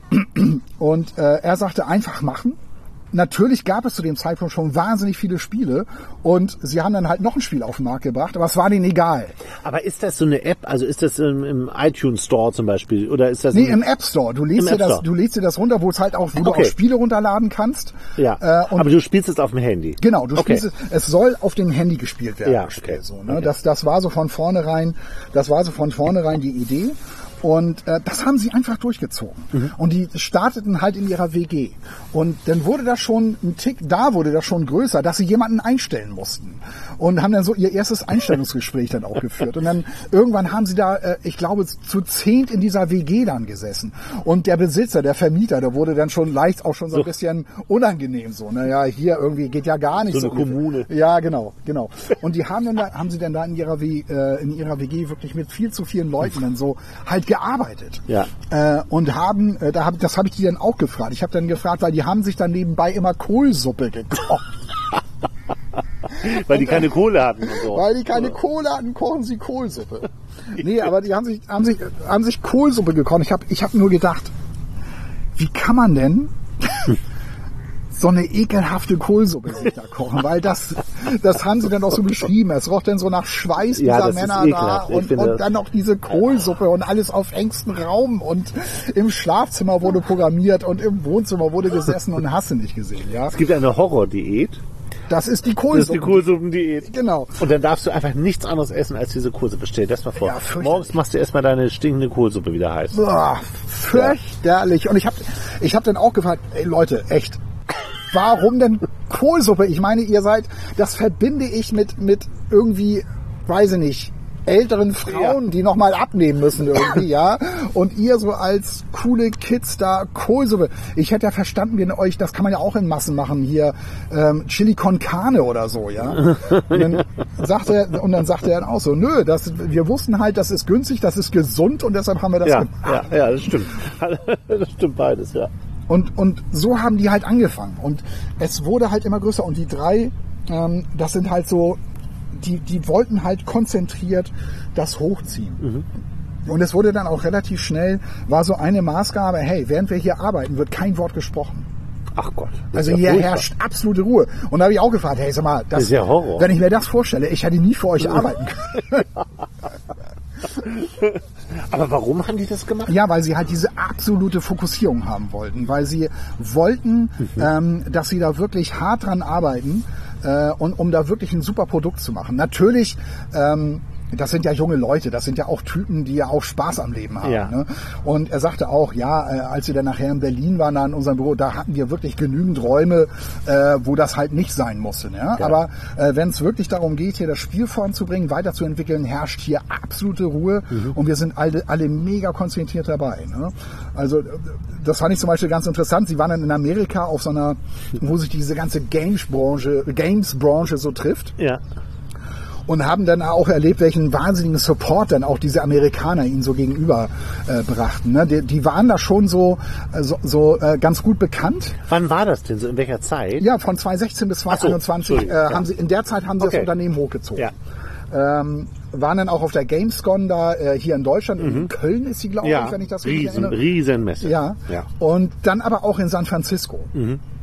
er sagte, einfach machen. Natürlich gab es zu dem Zeitpunkt schon wahnsinnig viele Spiele und sie haben dann halt noch ein Spiel auf den Markt gebracht, aber es war denen egal. Aber ist das so eine App, also ist das im iTunes Store zum Beispiel oder ist das? Nee, im App Store. Du lädst dir das runter, wo es halt auch, wo du auch Spiele runterladen kannst. Ja. Aber du spielst es auf dem Handy. Genau, spielst es soll auf dem Handy gespielt werden. Ja, okay. So, ne? Das war so von vornherein die Idee. Und das haben sie einfach durchgezogen. Und die starteten halt in ihrer WG. Und dann wurde das schon größer, dass sie jemanden einstellen mussten. Und haben dann so ihr erstes Einstellungsgespräch dann auch geführt. Und dann irgendwann haben sie da, ich glaube, zu 10 in dieser WG dann gesessen. Und der Besitzer, der Vermieter, der wurde dann schon leicht auch schon so ein bisschen unangenehm so. Naja, hier irgendwie geht ja gar nicht so. So eine Kommune. Ja, genau. Und die haben sie dann da in ihrer WG wirklich mit viel zu vielen Leuten dann so halt gearbeitet. Ja. Und das habe ich die dann auch gefragt. Ich habe dann gefragt, weil die haben sich dann nebenbei immer Kohlsuppe gekocht. Weil die keine Kohle hatten und so. Weil die keine Kohle hatten, kochen sie Kohlsuppe. Nee, aber die haben sich Kohlsuppe gekocht. Ich hab nur gedacht, wie kann man denn so eine ekelhafte Kohlsuppe sich da kochen, weil das haben sie dann auch so beschrieben. Es roch dann so nach Schweiß dieser Männer da und dann noch diese Kohlsuppe und alles auf engstem Raum und im Schlafzimmer wurde programmiert und im Wohnzimmer wurde gesessen und hast du nicht gesehen. Ja? Es gibt eine Horrordiät. Das ist die Kohlsuppe. Das ist die Kohlsuppendiät. Genau. Und dann darfst du einfach nichts anderes essen als diese Kohlsuppe. Stell dir das mal vor. Ja, morgens machst du erstmal deine stinkende Kohlsuppe wieder heiß. Boah, fürchterlich. Und ich hab dann auch gefragt, ey Leute, echt, warum denn Kohlsuppe? Ich meine, das verbinde ich mit irgendwie, weiß ich nicht, älteren Frauen, die nochmal abnehmen müssen irgendwie, ja. Und ihr so als coole Kids da Kohlsuppe. Ich hätte ja verstanden, wenn euch, das kann man ja auch in Massen machen, hier Chili con Carne oder so, ja. Und dann sagte er dann auch so, nö, wir wussten halt, das ist günstig, das ist gesund und deshalb haben wir das gemacht. Ja, das stimmt. Das stimmt beides, ja. Und so haben die halt angefangen. Und es wurde halt immer größer. Und die drei, das sind halt so, die wollten halt konzentriert das hochziehen. Und es wurde dann auch relativ schnell, war so eine Maßgabe, hey, während wir hier arbeiten, wird kein Wort gesprochen. Ach Gott. Also hier herrscht absolute Ruhe. Und da habe ich auch gefragt, hey, sag mal, das ist ja Horror. Wenn ich mir das vorstelle, ich hätte nie für euch arbeiten können. Aber warum haben die das gemacht? Ja, weil sie halt diese absolute Fokussierung haben wollten. Weil sie wollten, dass sie da wirklich hart dran arbeiten, und um da wirklich ein super Produkt zu machen. Natürlich, das sind ja junge Leute, das sind ja auch Typen, die ja auch Spaß am Leben haben. Ja. Ne? Und er sagte auch, als wir dann nachher in Berlin waren, da in unserem Büro, da hatten wir wirklich genügend Räume, wo das halt nicht sein musste. Ne? Ja. Aber wenn es wirklich darum geht, hier das Spiel voranzubringen, weiterzuentwickeln, herrscht hier absolute Ruhe und wir sind alle mega konzentriert dabei. Ne? Also das fand ich zum Beispiel ganz interessant. Sie waren dann in Amerika auf so einer, wo sich diese ganze Games-Branche so trifft. Ja. Und haben dann auch erlebt, welchen wahnsinnigen Support dann auch diese Amerikaner ihnen so gegenüber brachten. Ne? Die waren da schon so ganz gut bekannt. Wann war das denn so? In welcher Zeit? Ja, von 2016 bis 2021 haben sie das Unternehmen hochgezogen. Ja. Waren dann auch auf der Gamescom da hier in Deutschland. In Köln ist sie, glaube ich, wenn ich das richtig erinnere. Riesenmesse. Ja. Und dann aber auch in San Francisco.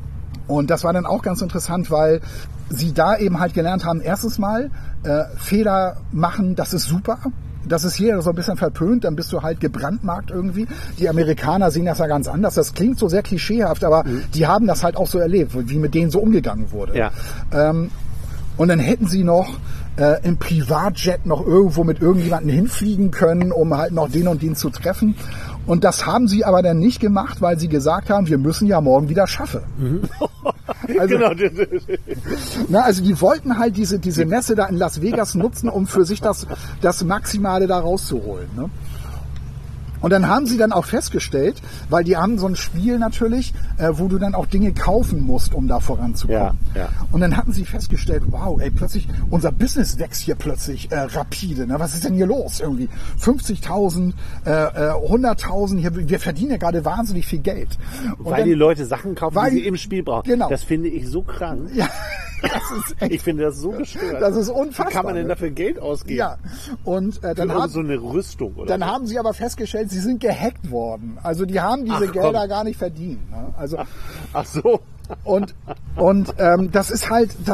Und das war dann auch ganz interessant, weil sie da eben halt gelernt haben, erstens mal, Fehler machen, das ist super. Das ist hier so ein bisschen verpönt, dann bist du halt gebrandmarkt irgendwie. Die Amerikaner sehen das ja ganz anders. Das klingt so sehr klischeehaft, aber die haben das halt auch so erlebt, wie mit denen so umgegangen wurde. Ja. Und dann hätten sie noch im Privatjet noch irgendwo mit irgendjemandem hinfliegen können, um halt noch den und den zu treffen. Und das haben sie aber dann nicht gemacht, weil sie gesagt haben, wir müssen ja morgen wieder schaffen. Also, genau. Also die wollten halt diese Messe da in Las Vegas nutzen, um für sich das Maximale da rauszuholen. Ne? Und dann haben sie dann auch festgestellt, weil die haben so ein Spiel natürlich, wo du dann auch Dinge kaufen musst, um da voranzukommen. Ja. Und dann hatten sie festgestellt, wow, ey, plötzlich, unser Business wächst hier plötzlich rapide. Ne? Was ist denn hier los? Irgendwie 50.000, 100.000, wir verdienen ja gerade wahnsinnig viel Geld. Und weil dann, die Leute Sachen kaufen, die sie im Spiel brauchen. Genau. Das finde ich so krank. Ja. Ich finde das so gestört. Das ist unfassbar. Wie kann man denn dafür Geld ausgeben? Ja. Und dann haben so eine Rüstung oder dann haben sie aber festgestellt, sie sind gehackt worden. Also die haben diese Gelder gar nicht verdient. Ne? Also ach so. Und das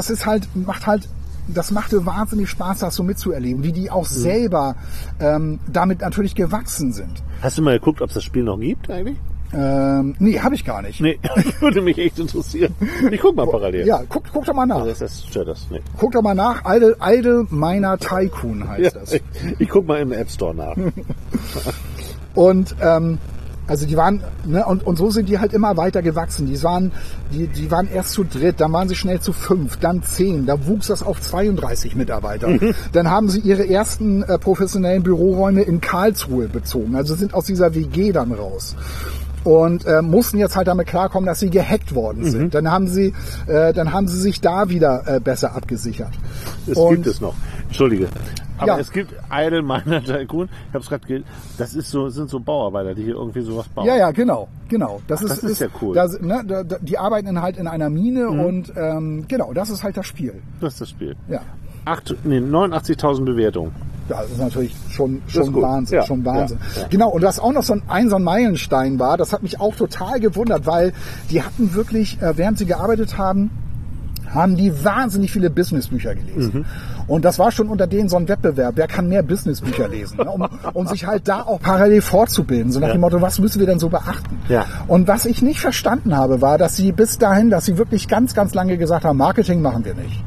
machte wahnsinnig Spaß, das so mitzuerleben, wie die auch selber damit natürlich gewachsen sind. Hast du mal geguckt, ob es das Spiel noch gibt eigentlich? Nee, habe ich gar nicht. Nee, würde mich echt interessieren. Ich guck mal parallel. Ja, guck doch mal nach. Also das stört das nicht. Guck doch mal nach. Idle Miner Tycoon heißt das. Ich guck mal im App Store nach. Und also die waren, ne, und so sind die halt immer weiter gewachsen. Die waren erst zu dritt, dann waren sie schnell zu 5, dann 10, da wuchs das auf 32 Mitarbeiter. Dann haben sie ihre ersten professionellen Büroräume in Karlsruhe bezogen, also sind aus dieser WG dann raus. Und mussten jetzt halt damit klarkommen, dass sie gehackt worden sind. Dann haben sie sich da wieder besser abgesichert. Gibt es noch. Entschuldige. Aber es gibt Idle Miner Tycoon. Ich habe es gerade das sind so Bauarbeiter, die hier irgendwie sowas bauen. Ja, genau. Das ist ja cool. Die arbeiten halt in einer Mine und genau, das ist halt das Spiel. Das ist das Spiel. Ja. 89.000 Bewertungen. Ja, das ist natürlich schon Wahnsinn. Ja, schon Wahnsinn. Ja. Genau, und was auch noch so ein Meilenstein war, das hat mich auch total gewundert, weil die hatten wirklich, während sie gearbeitet haben die wahnsinnig viele Businessbücher gelesen. Und das war schon unter denen so ein Wettbewerb. Wer kann mehr Businessbücher lesen? Ne? Um sich halt da auch parallel fortzubilden. So nach dem Motto, was müssen wir denn so beachten? Ja. Und was ich nicht verstanden habe, war, dass sie bis dahin, dass sie wirklich ganz, ganz lange gesagt haben, Marketing machen wir nicht.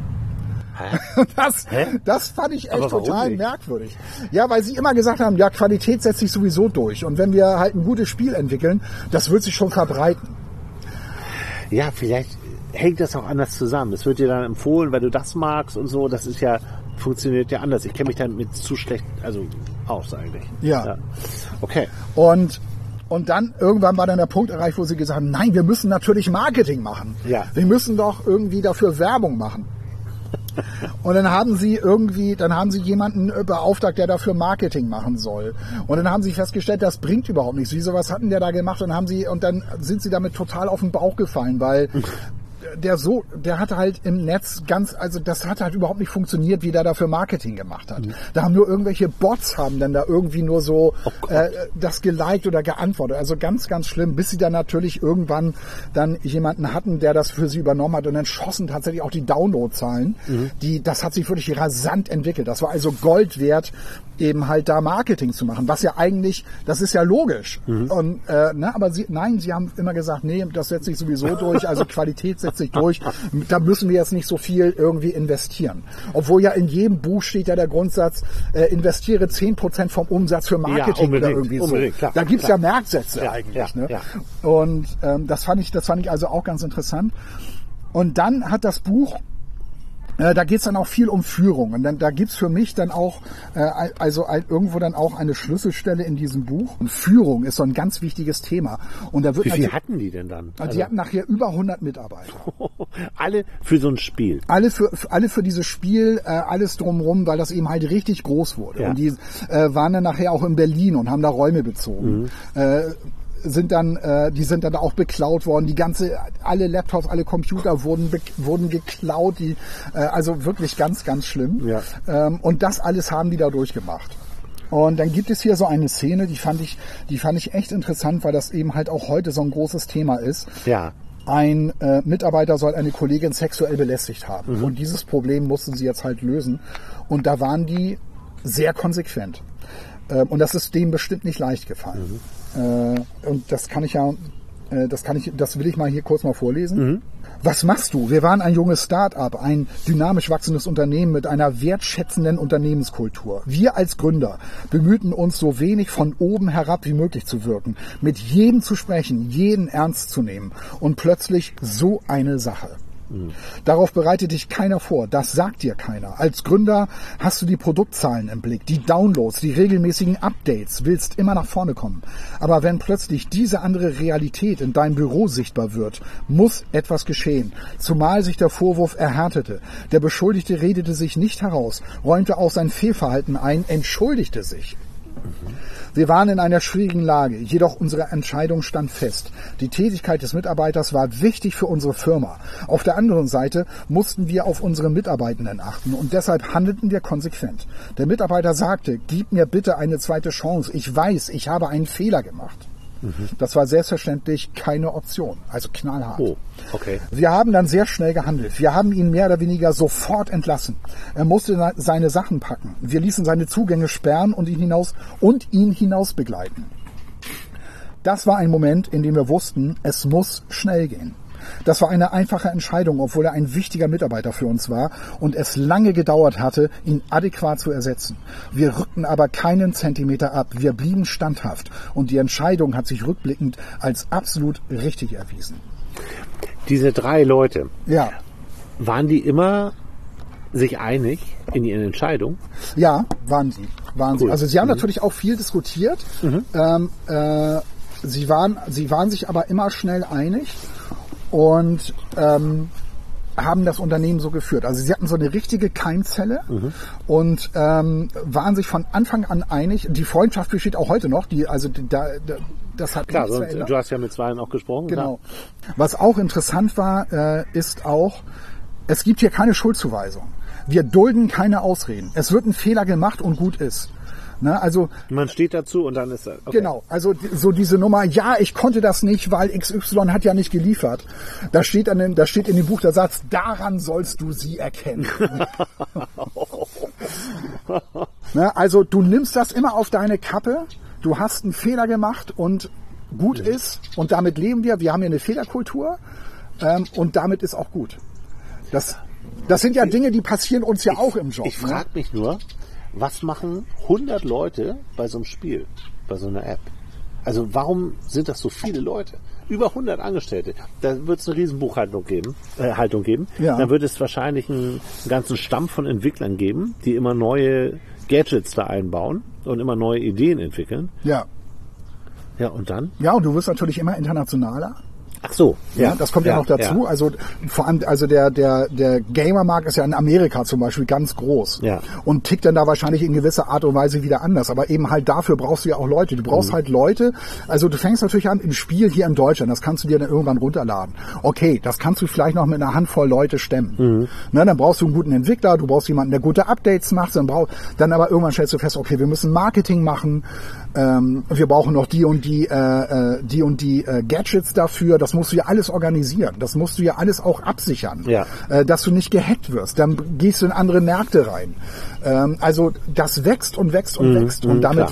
Das fand ich echt total merkwürdig. Ja, weil sie immer gesagt haben, ja, Qualität setzt sich sowieso durch. Und wenn wir halt ein gutes Spiel entwickeln, das wird sich schon verbreiten. Ja, vielleicht hängt das auch anders zusammen. Es wird dir dann empfohlen, weil du das magst und so. Das ist ja, funktioniert ja anders. Ich kenne mich damit zu schlecht, aus eigentlich. Ja. Okay. Und dann irgendwann war dann der Punkt erreicht, wo sie gesagt haben, nein, wir müssen natürlich Marketing machen. Ja. Wir müssen doch irgendwie dafür Werbung machen. Und dann haben sie jemanden beauftragt, der dafür Marketing machen soll. Und dann haben sie festgestellt, das bringt überhaupt nichts. Wieso, was hatten der da gemacht? Und dann sind sie damit total auf den Bauch gefallen, weil der hatte halt im Netz das hat halt überhaupt nicht funktioniert, wie der dafür Marketing gemacht hat. Da haben nur irgendwelche Bots dann da irgendwie nur so das geliked oder geantwortet. Also ganz, ganz schlimm, bis sie dann natürlich irgendwann dann jemanden hatten, der das für sie übernommen hat und dann schossen tatsächlich auch die Downloadzahlen. Das hat sich wirklich rasant entwickelt. Das war also Gold wert, eben halt da Marketing zu machen, was ja eigentlich, das ist ja logisch. Und, aber sie haben immer gesagt, nee, das setzt sich sowieso durch, also Qualität setzt sich durch, da müssen wir jetzt nicht so viel irgendwie investieren. Obwohl ja in jedem Buch steht ja der Grundsatz, investiere 10% vom Umsatz für Marketing oder irgendwie so. Klar, da gibt's ja Merksätze eigentlich. Ne? Ja. Und das fand ich also auch ganz interessant. Und dann hat das Buch, da geht's dann auch viel um Führung. Und dann, da gibt's für mich dann auch irgendwo dann auch eine Schlüsselstelle in diesem Buch. Und Führung ist so ein ganz wichtiges Thema. Und da wird wie viel hatten die denn dann? Die hatten nachher über 100 Mitarbeiter. Alle für so ein Spiel? Alle für dieses Spiel, alles drumherum, weil das eben halt richtig groß wurde. Ja. Und die waren dann nachher auch in Berlin und haben da Räume bezogen. Die sind dann auch beklaut worden. Alle Laptops, alle Computer wurden geklaut. Also wirklich ganz, ganz schlimm. Ja. Und das alles haben die da durchgemacht. Und dann gibt es hier so eine Szene, die fand ich echt interessant, weil das eben halt auch heute so ein großes Thema ist. Ja. ein Mitarbeiter soll eine Kollegin sexuell belästigt haben. Und dieses Problem mussten sie jetzt halt lösen. Und da waren die sehr konsequent. Und das ist denen bestimmt nicht leicht gefallen. Und das will ich mal hier kurz mal vorlesen. Was machst du? Wir waren ein junges Start-up, ein dynamisch wachsendes Unternehmen mit einer wertschätzenden Unternehmenskultur. Wir als Gründer bemühten uns, so wenig von oben herab wie möglich zu wirken, mit jedem zu sprechen, jeden ernst zu nehmen. Und plötzlich so eine Sache. Darauf bereitet dich keiner vor, das sagt dir keiner. Als Gründer hast du die Produktzahlen im Blick, die Downloads, die regelmäßigen Updates, willst immer nach vorne kommen. Aber wenn plötzlich diese andere Realität in deinem Büro sichtbar wird, muss etwas geschehen. Zumal sich der Vorwurf erhärtete. Der Beschuldigte redete sich nicht heraus, räumte auch sein Fehlverhalten ein, entschuldigte sich. Wir waren in einer schwierigen Lage, jedoch unsere Entscheidung stand fest. Die Tätigkeit des Mitarbeiters war wichtig für unsere Firma. Auf der anderen Seite mussten wir auf unsere Mitarbeitenden achten und deshalb handelten wir konsequent. Der Mitarbeiter sagte, gib mir bitte eine zweite Chance. Ich weiß, ich habe einen Fehler gemacht. Das war selbstverständlich keine Option, also knallhart. Oh, okay. Wir haben dann sehr schnell gehandelt. Wir haben ihn mehr oder weniger sofort entlassen. Er musste seine Sachen packen. Wir ließen seine Zugänge sperren und ihn hinaus begleiten. Das war ein Moment, in dem wir wussten, es muss schnell gehen. Das war eine einfache Entscheidung, obwohl er ein wichtiger Mitarbeiter für uns war und es lange gedauert hatte, ihn adäquat zu ersetzen. Wir rückten aber keinen Zentimeter ab. Wir blieben standhaft und die Entscheidung hat sich rückblickend als absolut richtig erwiesen. Diese 3 Leute, ja, waren die immer sich einig in ihren Entscheidungen? Ja, waren sie. Cool. Also sie haben natürlich auch viel diskutiert. Sie waren sich aber immer schnell einig. Und haben das Unternehmen so geführt. Also sie hatten so eine richtige Keimzelle und waren sich von Anfang an einig. Die Freundschaft besteht auch heute noch. Das hat klar, du hast ja mit 2 auch gesprochen. Genau. Klar. Was auch interessant war, ist auch, es gibt hier keine Schuldzuweisung. Wir dulden keine Ausreden. Es wird ein Fehler gemacht und gut ist. Ne, also man steht dazu und dann ist er. Okay. Genau, also so diese Nummer, ja, ich konnte das nicht, weil XY hat ja nicht geliefert. Da steht in dem Buch der Satz, daran sollst du sie erkennen. Ne, also du nimmst das immer auf deine Kappe, du hast einen Fehler gemacht und gut ist und damit leben wir. Wir haben hier eine Fehlerkultur und damit ist auch gut. Das sind ja Dinge, die passieren uns ja auch im Job. Ich frage mich nur, was machen 100 Leute bei so einem Spiel, bei so einer App? Also warum sind das so viele Leute? Über 100 Angestellte. Da wird es eine riesen Buchhaltung geben. Ja. Dann wird es wahrscheinlich einen ganzen Stamm von Entwicklern geben, die immer neue Gadgets da einbauen und immer neue Ideen entwickeln. Ja. Ja, und dann? Ja, und du wirst natürlich immer internationaler. Ach so, ja, das kommt ja noch dazu. Ja. Also vor allem, also der Gamer-Markt ist ja in Amerika zum Beispiel ganz groß und tickt dann da wahrscheinlich in gewisser Art und Weise wieder anders. Aber eben halt dafür brauchst du ja auch Leute. Du brauchst halt Leute. Also du fängst natürlich an im Spiel hier in Deutschland. Das kannst du dir dann irgendwann runterladen. Okay, das kannst du vielleicht noch mit einer Handvoll Leute stemmen. Na, dann brauchst du einen guten Entwickler. Du brauchst jemanden, der gute Updates macht. Dann aber irgendwann stellst du fest, okay, wir müssen Marketing machen. Wir brauchen noch die und die Gadgets dafür. Das musst du ja alles organisieren. Das musst du ja alles auch absichern, dass du nicht gehackt wirst. Dann gehst du in andere Märkte rein. Also das wächst und wächst und wächst und damit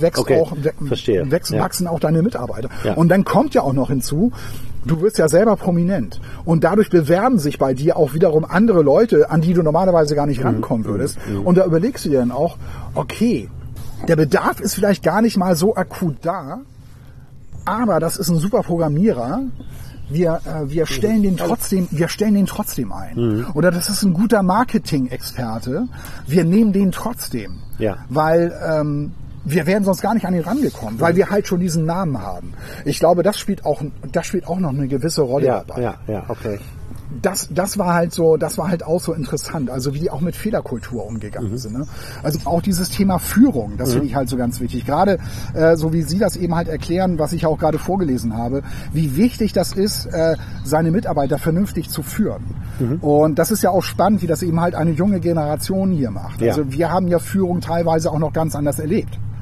wachsen auch deine Mitarbeiter. Ja. Und dann kommt ja auch noch hinzu, du wirst ja selber prominent und dadurch bewerben sich bei dir auch wiederum andere Leute, an die du normalerweise gar nicht rankommen würdest. Und da überlegst du dir dann auch, okay, der Bedarf ist vielleicht gar nicht mal so akut da, aber das ist ein super Programmierer. Wir stellen den trotzdem ein. Oder das ist ein guter Marketing-Experte. Wir nehmen den trotzdem. Ja. Weil wir wären sonst gar nicht an ihn rangekommen, weil wir halt schon diesen Namen haben. Ich glaube, das spielt auch noch eine gewisse Rolle dabei. Ja, okay. Das war halt auch so interessant, also wie die auch mit Fehlerkultur umgegangen sind. Ne? Also auch dieses Thema Führung, das finde ich halt so ganz wichtig. Gerade so wie Sie das eben halt erklären, was ich auch gerade vorgelesen habe, wie wichtig das ist, seine Mitarbeiter vernünftig zu führen. Und das ist ja auch spannend, wie das eben halt eine junge Generation hier macht. Also wir haben ja Führung teilweise auch noch ganz anders erlebt.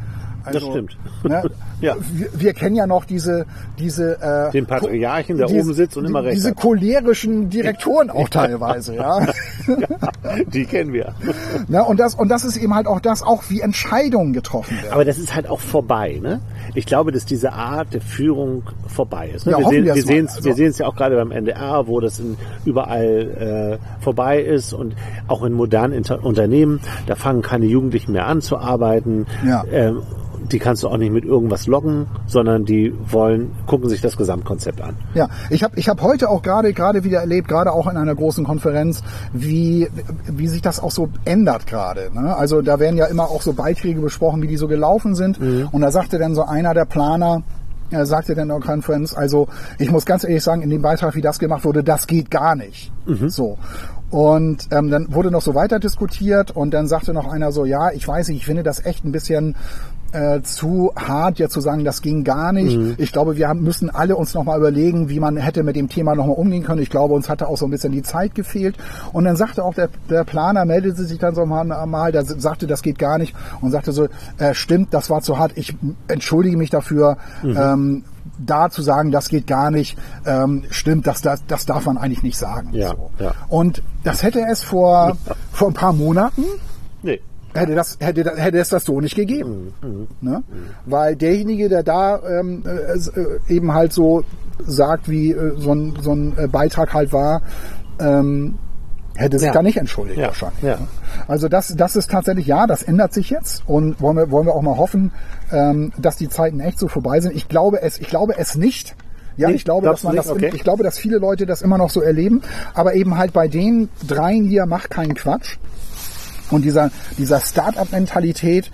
Also, das stimmt. Ne, ja. Wir kennen ja noch diese den Patriarchen, der oben sitzt und immer recht diese hat. cholerischen Direktoren auch teilweise, ja. Die kennen wir. Ja, und das ist eben halt auch das, auch wie Entscheidungen getroffen werden. Aber das ist halt auch vorbei, ne? Ich glaube, dass diese Art der Führung vorbei ist. Ne? Ja, wir sehen es ja auch gerade beim NDR, wo das überall vorbei ist und auch in modernen Unternehmen, da fangen keine Jugendlichen mehr an zu arbeiten. Ja. Die kannst du auch nicht mit irgendwas loggen, sondern die gucken sich das Gesamtkonzept an. Ja, ich hab heute auch gerade wieder erlebt, gerade auch in einer großen Konferenz, wie sich das auch so ändert gerade. Ne? Also da werden ja immer auch so Beiträge besprochen, wie die so gelaufen sind. Mhm. Und da sagte dann so einer der Planer, er sagte dann in der Konferenz, also ich muss ganz ehrlich sagen, in dem Beitrag, wie das gemacht wurde, das geht gar nicht. Mhm. So. Und dann wurde noch so weiter diskutiert und dann sagte noch einer so, ja, ich weiß nicht, ich finde das echt ein bisschen zu hart, jetzt zu sagen, das ging gar nicht. Mhm. Ich glaube, wir müssen alle uns nochmal überlegen, wie man hätte mit dem Thema nochmal umgehen können. Ich glaube, uns hatte auch so ein bisschen die Zeit gefehlt. Und dann sagte auch der Planer, meldete sich dann so mal, der sagte, das geht gar nicht und sagte so, stimmt, das war zu hart. Ich entschuldige mich dafür. Da zu sagen, das geht gar nicht, stimmt, das darf man eigentlich nicht sagen. Ja, so. Ja. Und das hätte es vor ein paar Monaten hätte es das so nicht gegeben. Ne? Weil derjenige, der da eben halt so sagt, wie so ein Beitrag halt war, hätte sich da nicht entschuldigt wahrscheinlich. Ja. Also das ist tatsächlich, das ändert sich jetzt und wollen wir auch mal hoffen, dass die Zeiten echt so vorbei sind. Ich glaube es nicht. Ja, ich glaube, ich glaube, dass viele Leute das immer noch so erleben, aber eben halt bei den dreien hier macht keinen Quatsch. Und dieser Start-up-Mentalität,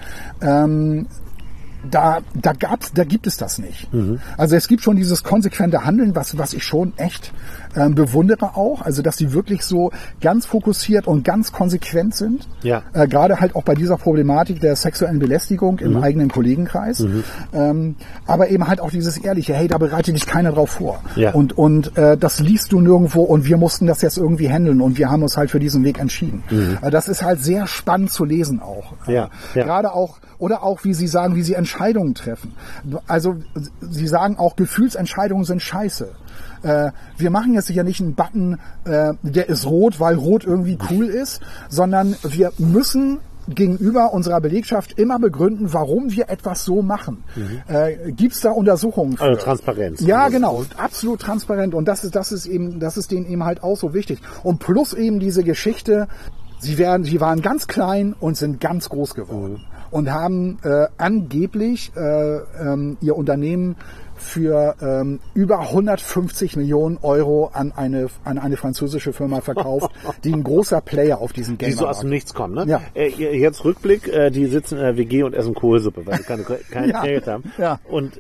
da gibt es das nicht. Mhm. Also es gibt schon dieses konsequente Handeln, was ich schon echt bewundere auch. Also dass sie wirklich so ganz fokussiert und ganz konsequent sind. Ja. Gerade halt auch bei dieser Problematik der sexuellen Belästigung im eigenen Kollegenkreis. Mhm. Aber eben halt auch dieses ehrliche, hey, da bereitet dich keiner drauf vor. Ja. Und das liest du nirgendwo und wir mussten das jetzt irgendwie handeln und wir haben uns halt für diesen Weg entschieden. Mhm. Das ist halt sehr spannend zu lesen auch. Ja. Ja. Gerade auch, oder auch, wie sie sagen, wie sie Entscheidungen treffen. Also sie sagen auch, Gefühlsentscheidungen sind scheiße. Wir machen jetzt sicher nicht einen Button, der ist rot, weil rot irgendwie cool ist, sondern wir müssen gegenüber unserer Belegschaft immer begründen, warum wir etwas so machen. Mhm. Gibt es da Untersuchungen für? Also Transparenz. Ja, genau, absolut transparent. Und das ist denen eben halt auch so wichtig. Und plus eben diese Geschichte, sie waren ganz klein und sind ganz groß geworden. Mhm. Und haben angeblich ihr Unternehmen für über 150 Millionen Euro an eine französische Firma verkauft, die ein großer Player auf diesem Game ist. Die so aus dem Nichts kommen, ne? Ja. Jetzt Rückblick, die sitzen in der WG und essen Kohlsuppe, weil sie kein Geld haben. Ja. Und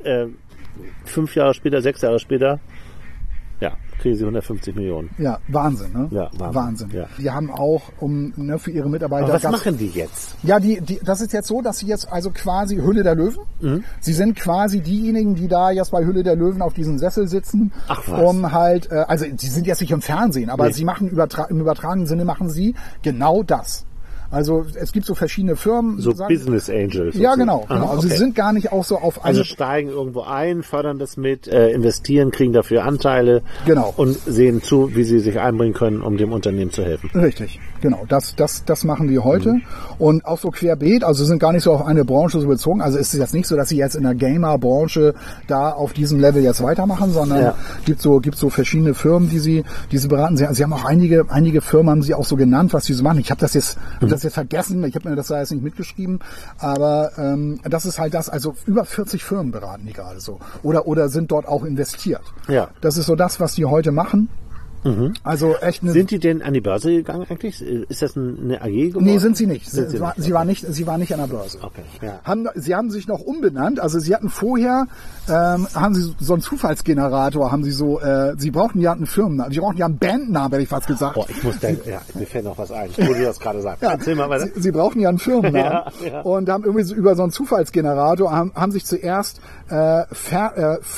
6 Jahre später, kriegen sie 150 Millionen. Ja, Wahnsinn, ne? Ja, Wahnsinn. Ja. Die haben auch für ihre Mitarbeiter... Aber was machen die jetzt? Ja, das ist jetzt so, dass sie jetzt also quasi Hülle der Löwen, sie sind quasi diejenigen, die da jetzt bei Hülle der Löwen auf diesem Sessel sitzen, um halt, also sie sind jetzt nicht im Fernsehen, aber sie machen im übertragenen Sinne machen sie genau das. Also es gibt so verschiedene Firmen. So Business Angels. Ja, genau. Also sie sind gar nicht auch so auf Also steigen irgendwo ein, fördern das mit, investieren, kriegen dafür Anteile. Genau. Und sehen zu, wie sie sich einbringen können, um dem Unternehmen zu helfen. Richtig, genau. Das machen wir heute. Mhm. Und auch so querbeet, also sind gar nicht so auf eine Branche so bezogen. Also ist es jetzt nicht so, dass sie jetzt in der Gamer-Branche da auf diesem Level jetzt weitermachen, sondern gibt so verschiedene Firmen, die sie beraten. Sie haben auch einige Firmen haben sie auch so genannt, was sie so machen. Ich habe das jetzt vergessen, ich habe mir das da jetzt nicht mitgeschrieben, aber das ist halt das, also über 40 Firmen beraten die gerade so oder sind dort auch investiert. Ja. Das ist so das, was die heute machen. Mhm. Also echt Sind die denn an die Börse gegangen eigentlich? Ist das eine AG geworden? Nee, sind sie nicht. Sie war nicht an der Börse. Okay. Ja. Sie haben sich noch umbenannt. Also sie hatten vorher, haben sie so einen Zufallsgenerator, sie brauchten ja einen Firmennamen, sie brauchten ja einen Bandnamen, hätte ich fast gesagt. Mir fällt noch was ein, wo du das gerade sagst. Ja, erzähl mal weiter. Sie brauchten ja einen Firmennamen und haben irgendwie so über so einen Zufallsgenerator, haben sich zuerst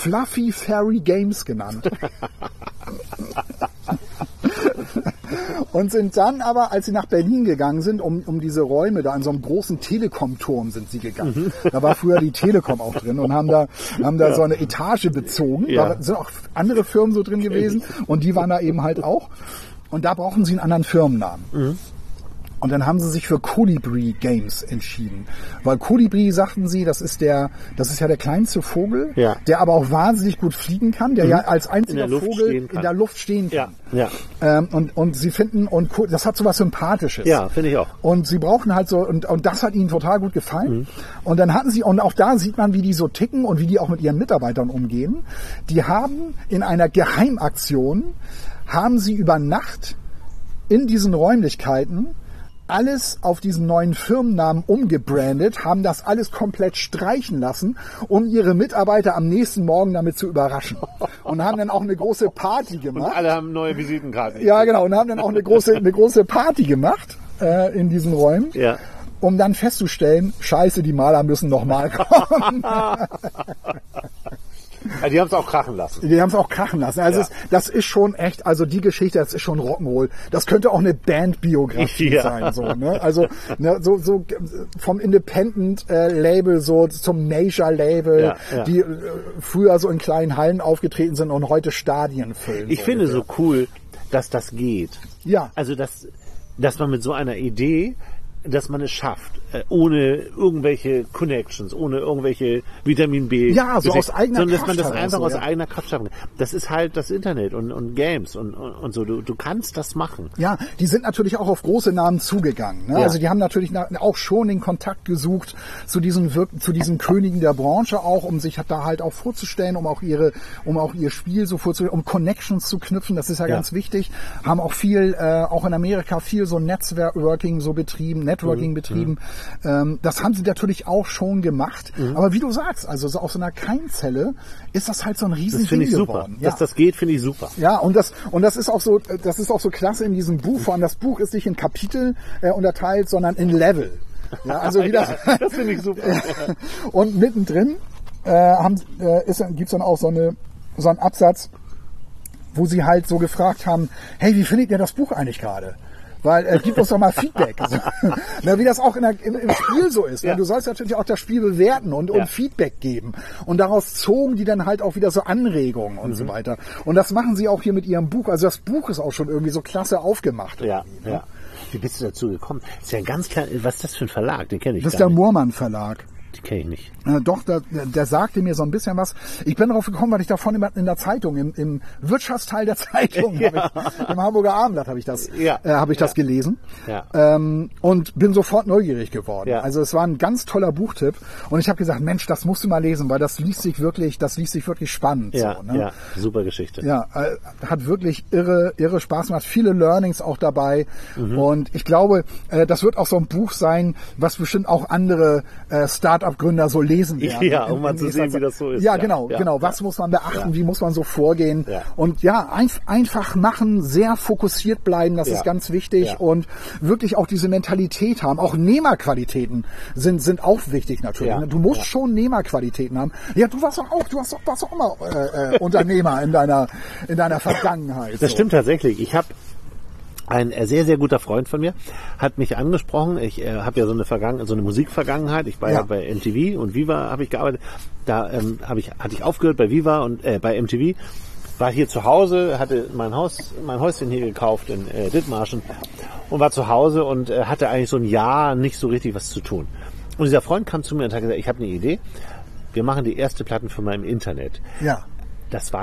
Fluffy Fairy Games genannt. Und sind dann aber, als sie nach Berlin gegangen sind, um diese Räume da, in so einem großen Telekom-Turm sind sie gegangen. Da war früher die Telekom auch drin und haben da so eine Etage bezogen. Da sind auch andere Firmen so drin gewesen und die waren da eben halt auch. Und da brauchen sie einen anderen Firmennamen. Und dann haben sie sich für Kolibri Games entschieden. Weil Kolibri, sagten sie, das ist ja der kleinste Vogel, der aber auch wahnsinnig gut fliegen kann, der ja als einziger Vogel in der Luft stehen kann. Und sie finden, das hat so was Sympathisches. Ja, finde ich auch. Und sie brauchen halt so, und das hat ihnen total gut gefallen. Und dann hatten sie, und auch da sieht man, wie die so ticken und wie die auch mit ihren Mitarbeitern umgehen. Die haben in einer Geheimaktion, haben sie über Nacht in diesen Räumlichkeiten alles auf diesen neuen Firmennamen umgebrandet, haben das alles komplett streichen lassen, um ihre Mitarbeiter am nächsten Morgen damit zu überraschen. Und haben dann auch eine große Party gemacht. Und alle haben neue Visitenkarten. Ja, genau. Und haben dann auch eine große Party gemacht in diesen Räumen. Ja. Um dann festzustellen, scheiße, die Maler müssen nochmal kommen. Ja, die haben es auch krachen lassen. Also das ist schon echt, also die Geschichte, das ist schon Rock'n'Roll. Das könnte auch eine Bandbiografie sein. So, ne? Also so vom Independent-Label so zum Major-Label, die früher so in kleinen Hallen aufgetreten sind und heute Stadien füllen. Ich finde so cool, dass das geht. Ja. Also dass man mit so einer Idee, dass man es schafft, ohne irgendwelche Connections, ohne irgendwelche Vitamin B. Ja, so aus eigener Kraft. Sondern dass man das einfach aus eigener Kraft schaffen kann. Das ist halt das Internet und Games und so. Du kannst das machen. Ja, die sind natürlich auch auf große Namen zugegangen. Ne? Ja. Also die haben natürlich auch schon den Kontakt gesucht zu diesen Königen der Branche auch, um sich da halt auch vorzustellen, um auch ihr Spiel so vorzustellen, um Connections zu knüpfen. Das ist ja ganz wichtig. Haben auch viel, auch in Amerika viel so Networking so betrieben, betrieben. Das haben sie natürlich auch schon gemacht. Aber wie du sagst, also so aus so einer Keimzelle ist das halt so ein riesen Ding geworden. Dass das geht, finde ich super. Ja, und das ist auch so klasse in diesem Buch. Vor allem das Buch ist nicht in Kapitel unterteilt, sondern in Level. Ja, also wieder. Das finde ich super. Und mittendrin gibt's dann auch so einen Absatz, wo sie halt so gefragt haben, hey, wie findet ihr das Buch eigentlich gerade? Weil gib uns doch mal Feedback. Na, wie das auch im Spiel so ist. Ja. Du sollst natürlich auch das Spiel bewerten und Feedback geben. Und daraus zogen die dann halt auch wieder so Anregungen und so weiter. Und das machen sie auch hier mit ihrem Buch. Also das Buch ist auch schon irgendwie so klasse aufgemacht. Ja, ja. Wie bist du dazu gekommen? Das ist ja ein ganz kleiner, was ist das für ein Verlag? Den kenne ich gar nicht. Das ist der Moormann Verlag. Die kenne ich nicht. Doch, der sagte mir so ein bisschen was. Ich bin darauf gekommen, weil ich davon in der Zeitung, im Wirtschaftsteil der Zeitung, im Hamburger Abendblatt habe ich das gelesen. Ja. Und bin sofort neugierig geworden. Ja. Also es war ein ganz toller Buchtipp. Und ich habe gesagt, Mensch, das musst du mal lesen, weil das liest sich wirklich spannend. Ja, so, ne? Ja, super Geschichte. Ja, hat wirklich irre Spaß gemacht. Viele Learnings auch dabei. Und ich glaube, das wird auch so ein Buch sein, was bestimmt auch andere Start-up-Gründer so lesen werden. Ja, um mal zu sehen, wie das so ist. Ja, genau. Was muss man beachten? Wie muss man so vorgehen? Ja. Und einfach machen, sehr fokussiert bleiben, das ist ganz wichtig. Ja. Und wirklich auch diese Mentalität haben. Auch Nehmerqualitäten sind auch wichtig natürlich. Ja. Du musst schon Nehmerqualitäten haben. Ja, du warst auch mal Unternehmer in deiner Vergangenheit. Das stimmt tatsächlich. Ich habe ein sehr, sehr guter Freund von mir hat mich angesprochen. Ich habe ja so eine Musikvergangenheit. Ich war ja bei MTV und Viva habe ich gearbeitet. Da hatte ich aufgehört bei Viva und bei MTV. War hier zu Hause, hatte mein Häuschen hier gekauft in Dithmarschen und war zu Hause und hatte eigentlich so ein Jahr nicht so richtig was zu tun. Und dieser Freund kam zu mir und hat gesagt, ich habe eine Idee. Wir machen die erste Plattenfirma im Internet. Ja. Das war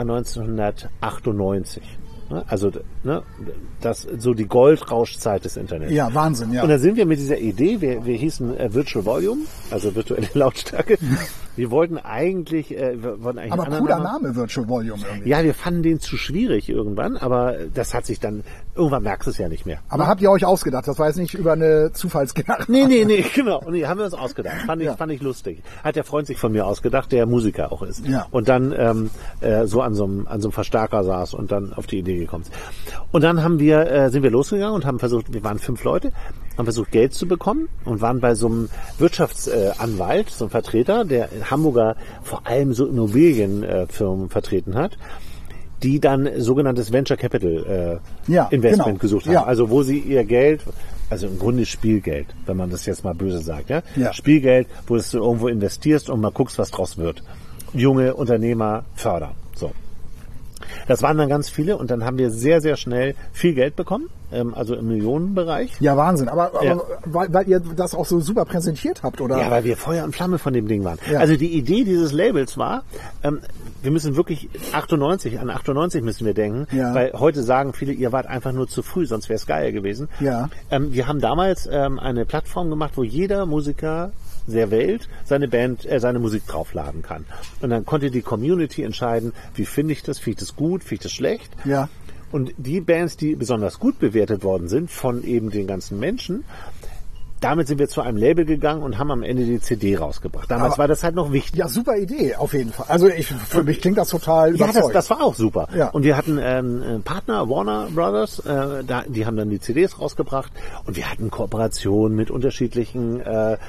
1998. Also, das so die Goldrauschzeit des Internets. Ja, Wahnsinn, ja. Und da sind wir mit dieser Idee, wir hießen Virtual Volume, also virtuelle Lautstärke. Wir wollten eigentlich aber cooler Name, Virtual Volume irgendwie. Ja, wir fanden den zu schwierig irgendwann, aber das hat sich dann, irgendwann merkst du es ja nicht mehr. Aber habt ihr euch ausgedacht? Das war jetzt nicht über eine Zufallsgedanke. Nee, genau. Nee, haben wir uns ausgedacht. Fand ich lustig. Hat der Freund sich von mir ausgedacht, der Musiker auch ist. Ja. Und dann so an so einem Verstärker saß und dann auf die Idee gekommen ist. Und dann sind wir losgegangen und haben versucht, wir waren 5 Leute, haben versucht Geld zu bekommen und waren bei so einem Wirtschaftsanwalt, so einem Vertreter, der in Hamburger vor allem so Immobilienfirmen vertreten hat. die dann sogenanntes Venture Capital Investment gesucht haben. Ja. Also wo sie ihr Geld, also im Grunde Spielgeld, wenn man das jetzt mal böse sagt, ja? Spielgeld, wo du irgendwo investierst und mal guckst, was draus wird. Junge Unternehmer fördern. So. Das waren dann ganz viele und dann haben wir sehr, sehr schnell viel Geld bekommen, also im Millionenbereich. Ja, Wahnsinn. Aber weil ihr das auch so super präsentiert habt, oder? Ja, weil wir Feuer und Flamme von dem Ding waren. Ja. Also die Idee dieses Labels war, wir müssen wirklich an 98 müssen wir denken, weil heute sagen viele, ihr wart einfach nur zu früh, sonst wäre es geil gewesen. Ja. Wir haben damals eine Plattform gemacht, wo jeder Musiker der Welt seine Musik draufladen kann. Und dann konnte die Community entscheiden, wie finde ich das gut, finde ich das schlecht. Ja. Und die Bands, die besonders gut bewertet worden sind von eben den ganzen Menschen, damit sind wir zu einem Label gegangen und haben am Ende die CD rausgebracht. Damals war das halt noch wichtig. Ja, super Idee, auf jeden Fall. Also für mich klingt das total überzeugend. Ja, das war auch super. Ja. Und wir hatten einen Partner, Warner Brothers, die haben dann die CDs rausgebracht und wir hatten Kooperationen mit unterschiedlichen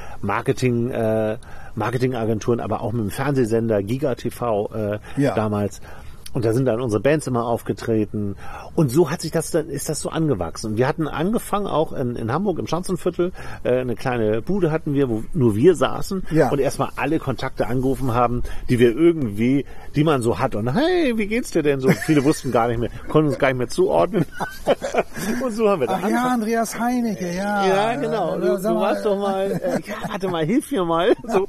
Marketingagenturen, aber auch mit dem Fernsehsender Giga TV damals. Und da sind dann unsere Bands immer aufgetreten. Und so ist das so angewachsen. Wir hatten angefangen auch in Hamburg im Schanzenviertel, eine kleine Bude hatten wir, wo nur wir saßen und erstmal alle Kontakte angerufen haben, die man so hat. Und hey, wie geht's dir denn so? Viele wussten gar nicht mehr, konnten uns gar nicht mehr zuordnen. Und so haben wir das. Ja, Andreas Heinecke, ja. Ja, genau. Du warst doch mal, warte mal, hilf mir mal. So.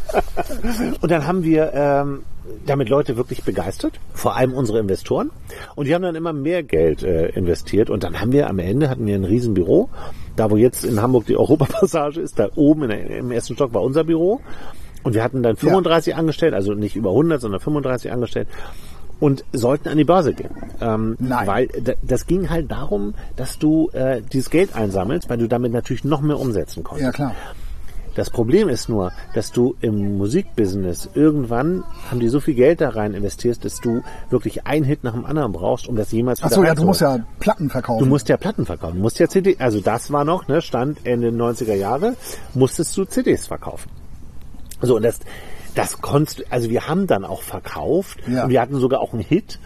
Und dann haben wir damit Leute wirklich begeistert, vor allem unsere Investoren. Und die haben dann immer mehr Geld investiert. Und dann hatten wir ein Riesenbüro. Da, wo jetzt in Hamburg die Europapassage ist, da oben im ersten Stock war unser Büro. Und wir hatten dann 35 Angestellte, also nicht über 100, sondern 35 Angestellte. Und sollten an die Börse gehen. Nein. Weil das ging halt darum, dass du dieses Geld einsammelst, weil du damit natürlich noch mehr umsetzen konntest. Ja, klar. Das Problem ist nur, dass du im Musikbusiness irgendwann haben die so viel Geld da rein investierst, dass du wirklich einen Hit nach dem anderen brauchst, um das jemals wieder reinzuholen. Du musst ja Platten verkaufen. Du musst ja Platten verkaufen. Du musst ja CD, also das war noch, Stand Ende 90er Jahre, musstest du CDs verkaufen. So, und das konntest du, also wir haben dann auch verkauft und wir hatten sogar auch einen Hit.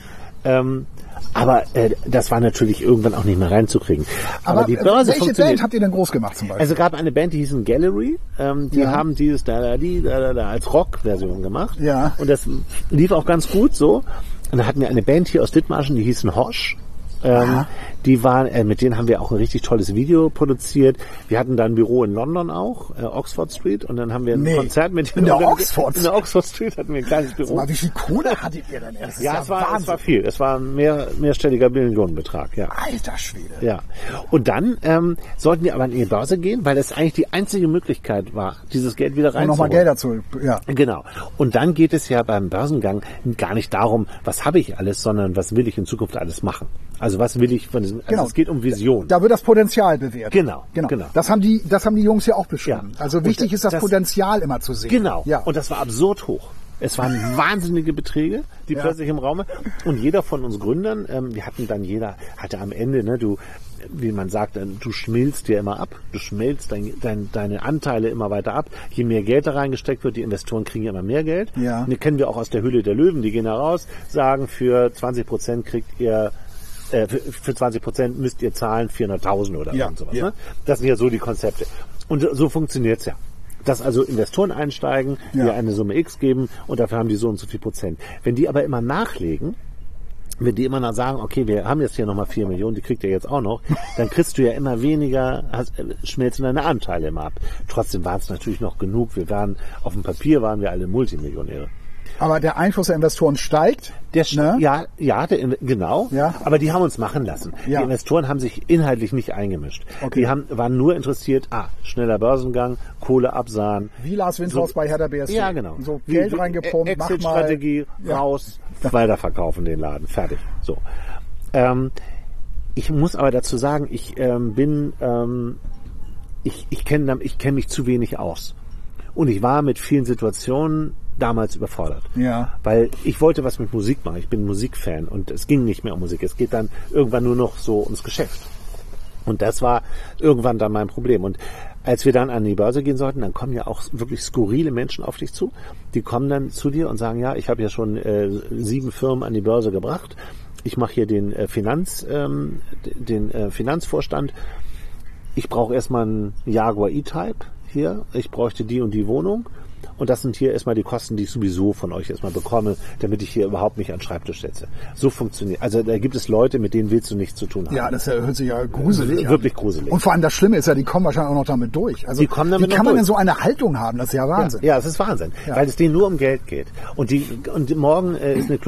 Aber das war natürlich irgendwann auch nicht mehr reinzukriegen. Aber die Börse welche Band habt ihr denn groß gemacht zum Beispiel? Also gab eine Band, die hieß Gallery. Die haben dieses da als Rock-Version gemacht. Ja. Und das lief auch ganz gut so. Und da hatten wir eine Band hier aus Dithmarschen, die hießen Hosch. Die waren, mit denen haben wir auch ein richtig tolles Video produziert. Wir hatten da ein Büro in London auch, Oxford Street, und dann haben wir ein Konzert mit in der Oxford Street hatten wir ein kleines Büro. Aber wie viel Kohle hattet ihr denn erst? Ja, es war viel. Es war ein mehrstelliger Millionenbetrag, ja. Alter Schwede. Ja. Und dann sollten wir aber an die Börse gehen, weil das eigentlich die einzige Möglichkeit war, dieses Geld wieder reinzuholen. Nochmal Geld dazu, ja. Genau. Und dann geht es ja beim Börsengang gar nicht darum, was habe ich alles, sondern was will ich in Zukunft alles machen. Also was will ich von diesem, es geht um Vision. Da wird das Potenzial bewertet. Genau. Das haben die Jungs ja auch beschrieben. Ja. Also wichtig ist das Potenzial immer zu sehen. Genau. Ja. Und das war absurd hoch. Es waren wahnsinnige Beträge, die plötzlich im Raum waren. Und jeder von uns Gründern, jeder hatte am Ende, wie man sagt, du schmilzt dir immer ab. Du schmelzt deine Anteile immer weiter ab. Je mehr Geld da reingesteckt wird, die Investoren kriegen ja immer mehr Geld. Ja. Das kennen wir auch aus der Höhle der Löwen. Die gehen da raus, sagen, für 20% kriegt ihr für 20% müsst ihr zahlen 400.000 oder sowas. Ja. Ne? Das sind ja so die Konzepte. Und so funktioniert's ja. Dass also Investoren einsteigen, die eine Summe X geben und dafür haben die so und so viel Prozent. Wenn die aber immer nachlegen, wenn die immer sagen, okay, wir haben jetzt hier nochmal 4 Millionen, die kriegt ihr jetzt auch noch, dann kriegst du ja immer weniger, schmelzen deine Anteile immer ab. Trotzdem waren es natürlich noch genug. Auf dem Papier waren wir alle Multimillionäre. Aber der Einfluss der Investoren steigt. Genau. Ja. Aber die haben uns machen lassen. Ja. Die Investoren haben sich inhaltlich nicht eingemischt. Okay. Die waren nur interessiert, schneller Börsengang, Kohle absahen. Wie Lars Windhaus bei Hertha BSC. Ja, genau. So Geld reingepumpt, Exit-Strategie, raus, weiterverkaufen den Laden, fertig. So. Ich muss aber dazu sagen, ich kenne mich zu wenig aus. Und ich war mit vielen Situationen damals überfordert. Ja. Weil ich wollte was mit Musik machen. Ich bin Musikfan und es ging nicht mehr um Musik. Es geht dann irgendwann nur noch so ums Geschäft. Und das war irgendwann dann mein Problem. Und als wir dann an die Börse gehen sollten, dann kommen ja auch wirklich skurrile Menschen auf dich zu. Die kommen dann zu dir und sagen, ja, ich habe ja schon 7 Firmen an die Börse gebracht ich mache hier den Finanzvorstand. Ich brauche erstmal einen Jaguar E-Type hier. Ich bräuchte die und die Wohnung. Und das sind hier erstmal die Kosten, die ich sowieso von euch erstmal bekomme, damit ich hier überhaupt nicht an den Schreibtisch setze. So funktioniert. Also da gibt es Leute, mit denen willst du nichts zu tun haben. Ja, das hört sich ja gruselig an. Wirklich gruselig. Und vor allem das Schlimme ist ja, die kommen wahrscheinlich auch noch damit durch. Also, wie kann man denn so eine Haltung haben? Das ist ja Wahnsinn. Ja, es ist Wahnsinn, weil es denen nur um Geld geht. Und morgen ist eine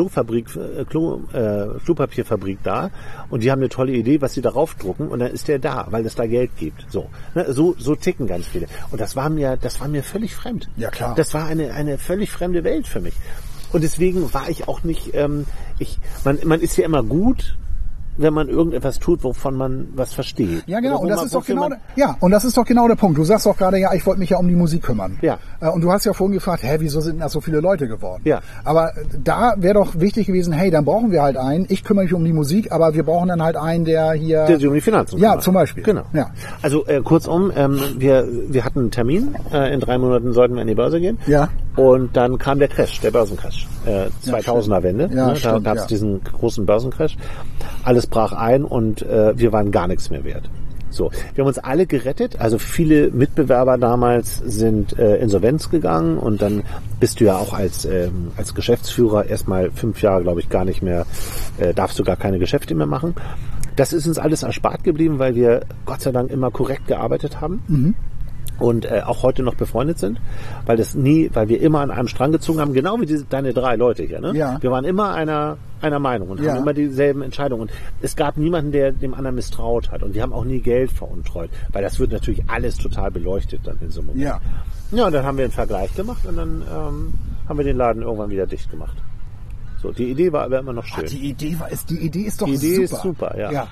Klopapierfabrik da und die haben eine tolle Idee, was sie darauf drucken und dann ist der da, weil es da Geld gibt. So ticken ganz viele. Und das war mir völlig fremd. Ja, klar. Das war eine völlig fremde Welt für mich. Und deswegen war ich auch nicht, man ist ja immer gut, wenn man irgendetwas tut, wovon man was versteht. Ja, genau. Und das ist doch genau der Punkt. Du sagst doch gerade, ich wollte mich ja um die Musik kümmern. Ja. Und du hast ja vorhin gefragt, wieso sind das so viele Leute geworden? Ja. Aber da wäre doch wichtig gewesen, dann brauchen wir halt einen. Ich kümmere mich um die Musik, aber wir brauchen dann halt einen, der sich um die Finanzen kümmert. Ja, zum Beispiel. Genau. Ja. Also kurzum, wir hatten einen Termin. In 3 Monaten sollten wir an die Börse gehen. Ja. Und dann kam der Crash, der Börsencrash. 2000er-Wende. Ja, da gab es diesen großen Börsencrash. Alles brach ein und wir waren gar nichts mehr wert. So, wir haben uns alle gerettet. Also viele Mitbewerber damals sind Insolvenz gegangen und dann bist du ja auch als Geschäftsführer erstmal 5 Jahre, glaube ich, gar nicht mehr, darfst du gar keine Geschäfte mehr machen. Das ist uns alles erspart geblieben, weil wir Gott sei Dank immer korrekt gearbeitet haben. Mhm. Und auch heute noch befreundet sind, weil wir immer an einem Strang gezogen haben, genau wie deine 3 Leute hier. Ne? Ja. Wir waren immer einer Meinung und haben immer dieselben Entscheidungen. Und es gab niemanden, der dem anderen misstraut hat. Und wir haben auch nie Geld veruntreut, weil das wird natürlich alles total beleuchtet dann in so einem Moment. Ja. Ja, und dann haben wir einen Vergleich gemacht und dann haben wir den Laden irgendwann wieder dicht gemacht. So, die Idee war aber immer noch schön. Die Idee ist doch super. Die Idee ist super, ja.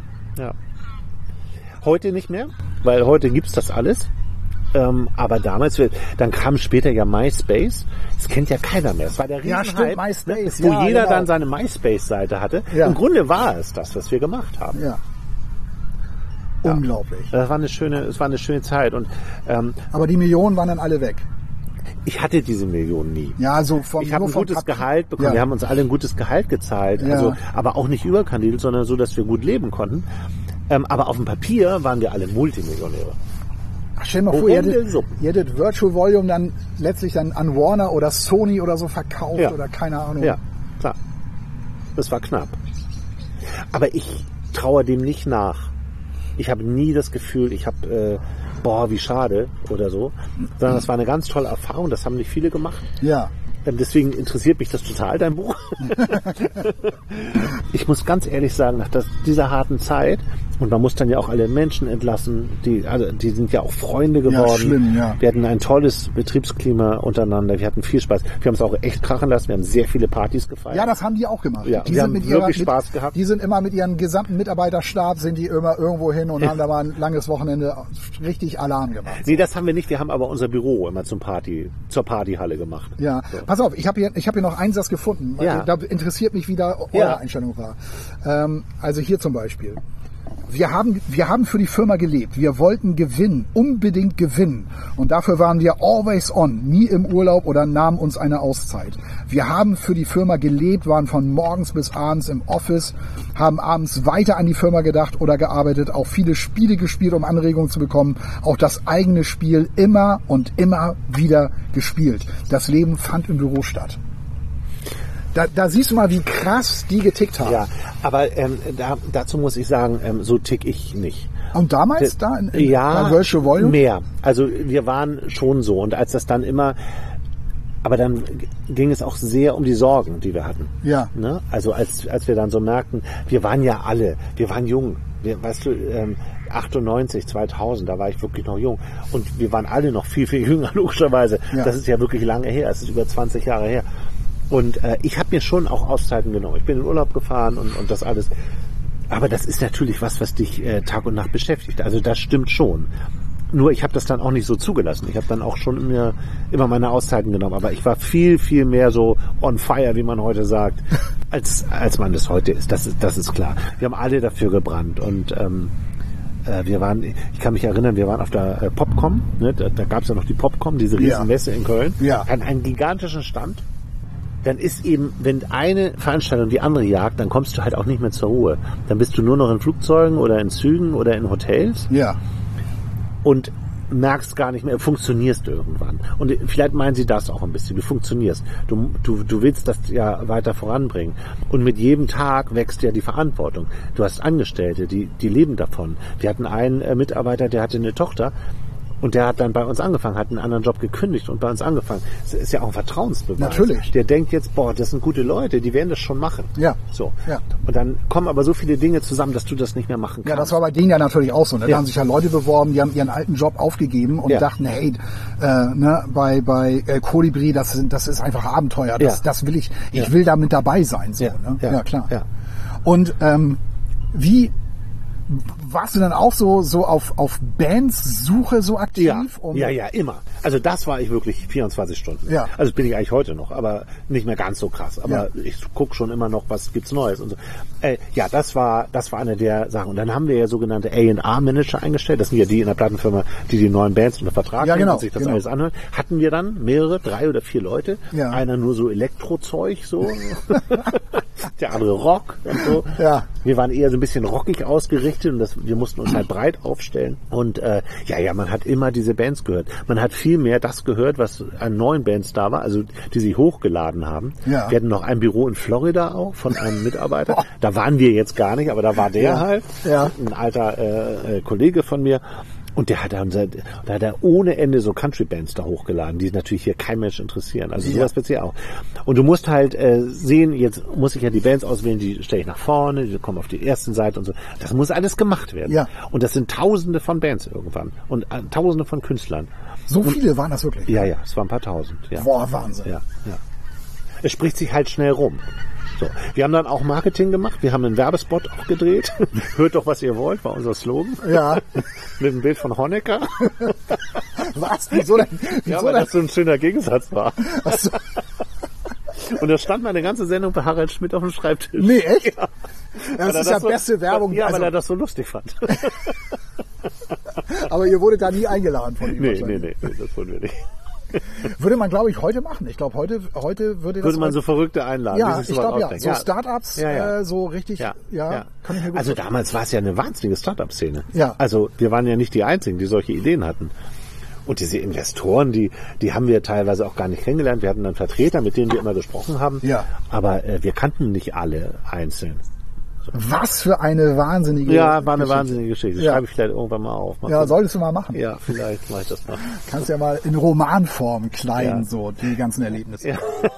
Heute nicht mehr, weil heute gibt's das alles. Aber damals, dann kam später ja MySpace. Das kennt ja keiner mehr. Es war der Riesenhype, MySpace, wo jeder dann seine MySpace-Seite hatte. Ja. Im Grunde war es das, was wir gemacht haben. Ja. Unglaublich. Es war eine schöne Zeit. Und, aber die Millionen waren dann alle weg. Ich hatte diese Millionen nie. Ja, ich habe ein gutes Gehalt bekommen. Ja. Wir haben uns alle ein gutes Gehalt gezahlt. Ja. Also, aber auch nicht überkandidelt, sondern so, dass wir gut leben konnten. Aber auf dem Papier waren wir alle Multimillionäre. Ach, stell dir mal vor, ihr hättet Virtual Volume dann letztlich an Warner oder Sony oder so verkauft oder keine Ahnung. Ja, klar. Das war knapp. Aber ich traue dem nicht nach. Ich habe nie das Gefühl, wie schade oder so. Sondern das war eine ganz tolle Erfahrung. Das haben nicht viele gemacht. Ja. Deswegen interessiert mich das total, dein Buch. Ich muss ganz ehrlich sagen, nach dieser harten Zeit, und man muss dann ja auch alle Menschen entlassen, die sind ja auch Freunde geworden. Ja, schlimm, ja. Wir hatten ein tolles Betriebsklima untereinander, wir hatten viel Spaß. Wir haben es auch echt krachen lassen, wir haben sehr viele Partys gefeiert. Ja, das haben die auch gemacht. Ja, die haben wirklich Spaß gehabt. Die sind immer mit ihrem gesamten Mitarbeiterstab, sind die immer irgendwo hin und haben da mal ein langes Wochenende richtig Alarm gemacht. Nee, das haben wir nicht, wir haben aber unser Büro immer zur Partyhalle gemacht. Ja, so. Pass auf, ich hab hier noch einen Satz gefunden, weil da interessiert mich, wie da eure Einstellung war. Also hier zum Beispiel. Wir haben für die Firma gelebt. Wir wollten gewinnen, unbedingt gewinnen. Und dafür waren wir always on, nie im Urlaub oder nahmen uns eine Auszeit. Wir haben für die Firma gelebt, waren von morgens bis abends im Office, haben abends weiter an die Firma gedacht oder gearbeitet, auch viele Spiele gespielt, um Anregungen zu bekommen. Auch das eigene Spiel immer und immer wieder gespielt. Das Leben fand im Büro statt. Da siehst du mal, wie krass die getickt haben. Ja, aber dazu muss ich sagen, so tick ich nicht. Und damals bei Virtual Volume? Mehr. Also wir waren schon so. Und als das dann aber dann ging es auch sehr um die Sorgen, die wir hatten. Ja. Ne? Also als wir dann so merkten, wir waren jung. 98, 2000, da war ich wirklich noch jung. Und wir waren alle noch viel, viel jünger, logischerweise. Ja. Das ist ja wirklich lange her. Es ist über 20 Jahre her. Und ich habe mir schon auch Auszeiten genommen. Ich bin in Urlaub gefahren und das alles. Aber das ist natürlich was dich Tag und Nacht beschäftigt. Also das stimmt schon. Nur ich habe das dann auch nicht so zugelassen. Ich habe dann auch schon immer meine Auszeiten genommen. Aber ich war viel, viel mehr so on fire, wie man heute sagt, als man das heute ist. Das ist klar. Wir haben alle dafür gebrannt. Und ich kann mich erinnern, wir waren auf der Popcom. Ne? Da gab es ja noch die Popcom, diese Riesenmesse in Köln. Ja. An einen gigantischen Stand. dann ist eben, wenn eine Veranstaltung die andere jagt, dann kommst du halt auch nicht mehr zur Ruhe. Dann bist du nur noch in Flugzeugen oder in Zügen oder in Hotels. Ja. Und merkst gar nicht mehr, funktionierst irgendwann. Und vielleicht meinen sie das auch ein bisschen. Du funktionierst. Du willst das ja weiter voranbringen. Und mit jedem Tag wächst ja die Verantwortung. Du hast Angestellte, die leben davon. Wir hatten einen Mitarbeiter, der hatte eine Tochter. Und der hat dann bei uns angefangen, hat einen anderen Job gekündigt und bei uns angefangen. Das ist ja auch ein Vertrauensbeweis. Natürlich. Der denkt jetzt, das sind gute Leute, die werden das schon machen. Ja. So. Ja. Und dann kommen aber so viele Dinge zusammen, dass du das nicht mehr machen kannst. Ja, das war bei denen ja natürlich auch so. Ne? Da haben sich ja Leute beworben, die haben ihren alten Job aufgegeben und dachten, hey, bei Kolibri, das ist einfach Abenteuer. Das will ich will da mit dabei sein. So, ne? Ja, klar. Ja. Und wie warst du dann auch so auf Bands-Suche so aktiv? Ja, immer. Also das war ich wirklich 24 Stunden. Ja. Also bin ich eigentlich heute noch, aber nicht mehr ganz so krass. Aber ich gucke schon immer noch, was gibt's Neues und so. Das war eine der Sachen. Und dann haben wir ja sogenannte A&R-Manager eingestellt. Das sind ja die in der Plattenfirma, die neuen Bands unter Vertrag nehmen und sich das alles anhören. Hatten wir dann mehrere, 3 oder 4 Leute. Ja. Einer nur so Elektrozeug, so. Der andere Rock und so. Ja. Wir waren eher so ein bisschen rockig ausgerichtet und wir mussten uns halt breit aufstellen. Und man hat immer diese Bands gehört. Man hat viel mehr das gehört, was an neuen Bands da war, also die sie hochgeladen haben. Ja. Wir hatten noch ein Büro in Florida auch von einem Mitarbeiter. Da waren wir jetzt gar nicht, aber da war der halt. Ja. Ein alter Kollege von mir. Und der hat ohne Ende so Country-Bands da hochgeladen, die natürlich hier kein Mensch interessieren. Also sowas speziell auch. Und du musst halt sehen, jetzt muss ich ja die Bands auswählen, die stelle ich nach vorne, die kommen auf die ersten Seite und so. Das muss alles gemacht werden. Ja. Und das sind Tausende von Bands irgendwann. Und Tausende von Künstlern. So viele waren das wirklich? Ja, es waren ein paar Tausend. Ja. Boah, Wahnsinn. Ja. Es spricht sich halt schnell rum. So. Wir haben dann auch Marketing gemacht. Wir haben einen Werbespot auch gedreht. Hört doch, was ihr wollt, war unser Slogan. Ja. Mit einem Bild von Honecker. Was? Wieso denn? Weil das so ein schöner Gegensatz war. Ach so. Und da stand meine ganze Sendung bei Harald Schmidt auf dem Schreibtisch. Nee, echt? Ja. Das ist ja beste Werbung. Ja, weil er das so lustig fand. Aber ihr wurdet da nie eingeladen von ihm? Nee, das wurden wir nicht. Würde man, glaube ich, heute machen. Ich glaube, heute würde man so Verrückte einladen. Ja, ich glaube, ja. So Startups, so richtig, kann ich mir gut Also damals war es ja eine wahnsinnige Startup-Szene. Ja. Also wir waren ja nicht die Einzigen, die solche Ideen hatten. Und diese Investoren, die haben wir teilweise auch gar nicht kennengelernt. Wir hatten dann Vertreter, mit denen wir immer gesprochen haben. Ja. Aber wir kannten nicht alle einzeln. Was für eine wahnsinnige Geschichte. Ja, war eine wahnsinnige Geschichte. Schreibe ich vielleicht irgendwann mal auf. Solltest du mal machen. Ja, vielleicht mache ich das mal. Kannst ja mal in Romanform kleiden, so die ganzen Erlebnisse.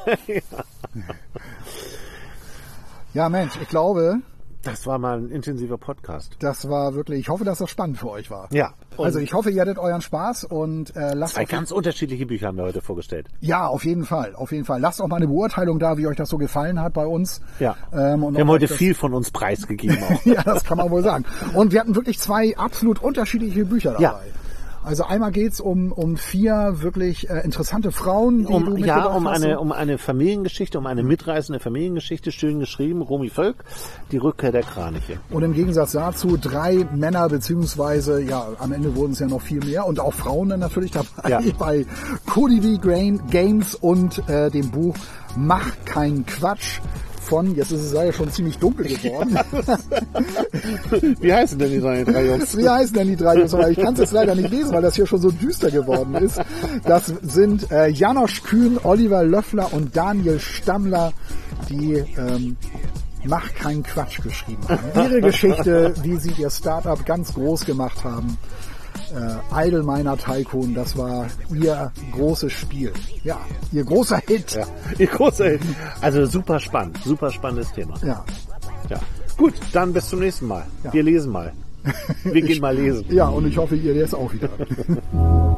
Ja, Mensch, ich glaube... Das war mal ein intensiver Podcast. Das war wirklich, ich hoffe, dass das spannend für euch war. Ja. Also ich hoffe, ihr hattet euren Spaß und lasst... 2 ganz unterschiedliche Bücher haben wir heute vorgestellt. Ja, auf jeden Fall. Lasst auch mal eine Beurteilung da, wie euch das so gefallen hat bei uns. Ja. Wir haben heute viel von uns preisgegeben auch. Ja, das kann man wohl sagen. Und wir hatten wirklich 2 absolut unterschiedliche Bücher dabei. Ja. Also einmal geht's um 4 wirklich interessante Frauen, die du mitgebracht hast. Um eine Familiengeschichte, um eine mitreißende Familiengeschichte, schön geschrieben, Romy Völk, die Rückkehr der Kraniche. Und im Gegensatz dazu 3 Männer, beziehungsweise, am Ende wurden es ja noch viel mehr und auch Frauen dann natürlich dabei bei Kolibri Games und dem Buch Mach keinen Quatsch. Jetzt ist es ja schon ziemlich dunkel geworden. Wie heißen denn die 3 Jungs? Aber ich kann es jetzt leider nicht lesen, weil das hier schon so düster geworden ist. Das sind Janosch Kühn, Oliver Löffler und Daniel Stammler, die Mach keinen Quatsch geschrieben haben. Ihre Geschichte, wie sie ihr Startup ganz groß gemacht haben. Idle Miner Tycoon, das war ihr großes Spiel. Ja, ihr großer Hit. Ja, ihr großer Hit. Also super spannendes Thema. Ja. Gut, dann bis zum nächsten Mal. Ja. Wir lesen mal. Wir gehen mal lesen. Ja, und ich hoffe, ihr jetzt auch wieder.